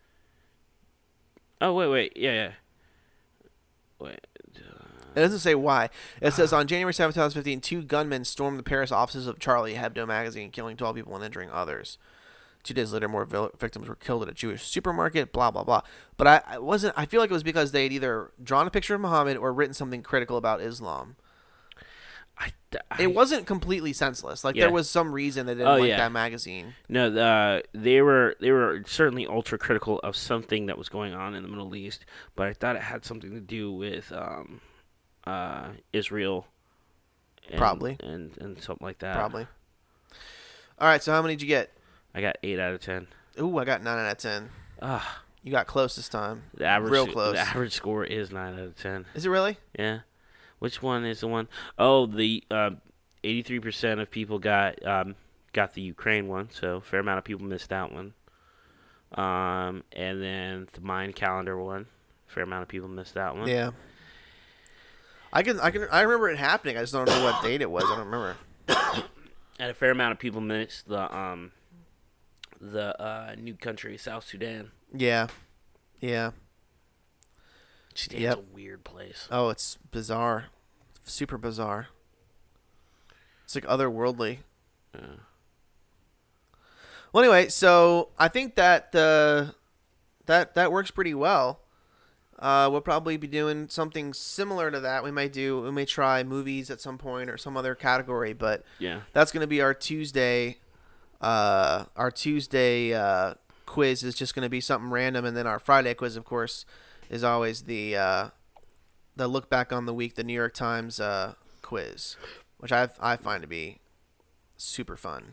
Oh wait, wait, yeah, yeah. Wait. Uh... It doesn't say why. It says on January seventh, twenty fifteen, two gunmen stormed the Paris offices of Charlie Hebdo magazine, killing twelve people and injuring others. Two days later, more vil- victims were killed at a Jewish supermarket. Blah blah blah. But I, I wasn't. I feel like it was because they had either drawn a picture of Muhammad or written something critical about Islam. I, I, It wasn't completely senseless. Like Yeah. there was some reason they didn't Oh, like yeah. that magazine. No, uh, they were they were certainly ultra critical of something that was going on in the Middle East, but I thought it had something to do with um, uh, Israel, and, Probably. and and something like that. Probably. All right. So how many did you get? I got eight out of ten. Ooh, I got nine out of ten. Ah, You got close this time. the average Real close. The average score is nine out of ten. Is it really? Yeah. Which one is the one? Oh, the uh, eighty-three percent of people got um, got the Ukraine one, so a fair amount of people missed that one. Um, and then the Mayan calendar one, fair amount of people missed that one. Yeah. I can. I can. I remember it happening. I just don't know what date it was. I don't remember. And a fair amount of people missed the um, the uh, new country, South Sudan. Yeah. Yeah. Sudan's Yep. a weird place. Oh, it's bizarre. Super bizarre. It's like otherworldly. Yeah. Well, anyway, so I think that the that that works pretty well. Uh, we'll probably be doing something similar to that. We might do. We may try movies at some point or some other category, but Yeah. that's going to be our Tuesday. Uh, our Tuesday uh, quiz is just going to be something random, and then our Friday quiz, of course, is always the uh, the look back on the week, the New York Times uh, quiz, which I I find to be super fun.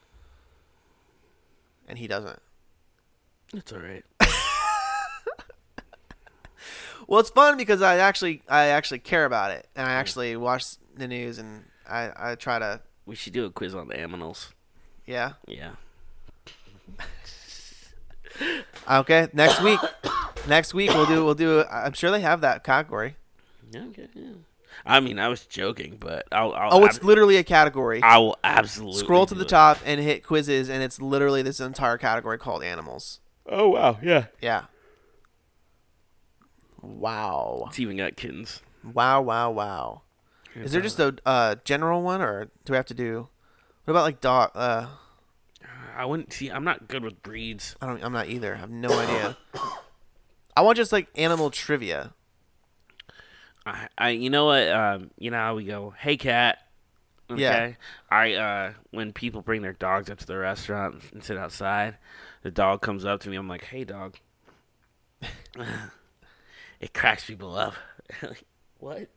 And he doesn't. It's all right. Well, it's fun because I actually I actually care about it, and I actually watch the news, and I, I try to We should do a quiz on the aminals. yeah. Yeah. Okay, next week. Next week we'll do we'll do. I'm sure they have that category. Yeah, okay, yeah. I mean, I was joking, but I'll. I'll Oh, it's ab- literally a category. I will absolutely Scroll to do the it. top and hit quizzes, and it's literally this entire category called animals. Oh wow, yeah. Yeah. Wow. It's even got kittens. Wow, wow, wow. Is there just a uh, general one, or do we have to do? What about like dog? Uh, I wouldn't see. I'm not good with breeds. I don't. I'm not either. I have no idea. I want just like animal trivia. I, I you know what? Um, you know how we go. Hey, cat. Okay. Yeah. I uh, when people bring their dogs up to the restaurant and sit outside, the dog comes up to me. I'm like, hey, dog. It cracks people up. Like, what?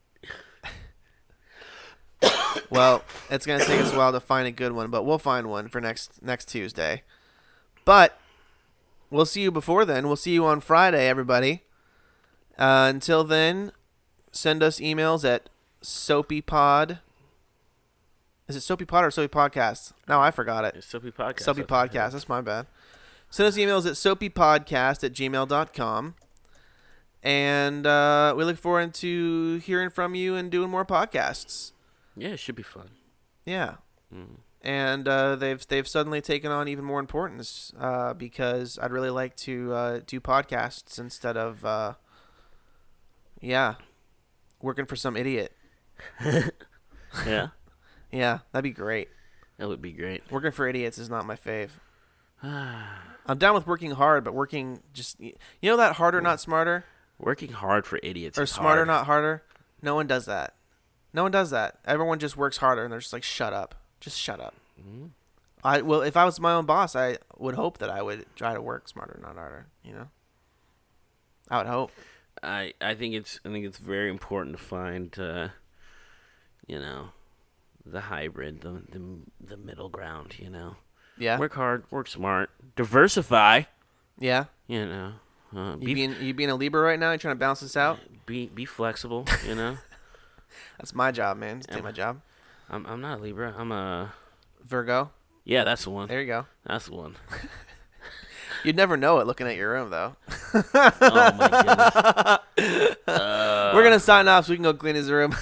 Well, it's gonna take us a while to find a good one, but we'll find one for next next Tuesday. But we'll see you before then. We'll see you on Friday, everybody. Uh, until then, send us emails at soapypod. Is it soapypod or soapy podcast? No, I forgot it. It's Soapy Podcast. Soapy podcast. That's my bad. Send us emails at soapypodcast at gmail dot com. And uh, we look forward to hearing from you and doing more podcasts. Yeah, it should be fun. Yeah. Mm. And uh, they've they've suddenly taken on even more importance uh, because I'd really like to uh, do podcasts instead of, uh, yeah, working for some idiot. Yeah, Yeah, that'd be great. that would be great. Working for idiots is not my fave. I'm down with working hard, but working just, you know that harder, not smarter? Working hard for idiots. Or is smarter, hard. not harder? No one does that. No one does that. Everyone just works harder, and they're just like, shut up. Just shut up. Mm-hmm. I Well, if I was my own boss, I would hope that I would try to work smarter, not harder, you know? I would hope. I I think it's I think it's very important to find, uh, you know, the hybrid, the the the middle ground. You know, Yeah? work hard, work smart, diversify. Yeah? You know, uh, You be being, you being a Libra right now? You trying to balance this out? be be flexible. You know, That's my job, man. Just take Yeah. my job. I'm I'm not a Libra. I'm a Virgo? yeah. That's the one. There you go. That's the one. You'd never know it looking at your room, though. Oh my goodness. Uh, We're going to sign off so we can go clean his room.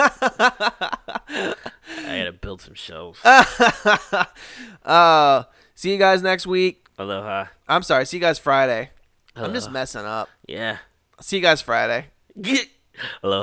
I gotta build some shelves. uh, see you guys next week. Aloha. I'm sorry. See you guys Friday. I'm Aloha. just messing up. Yeah. See you guys Friday. Aloha.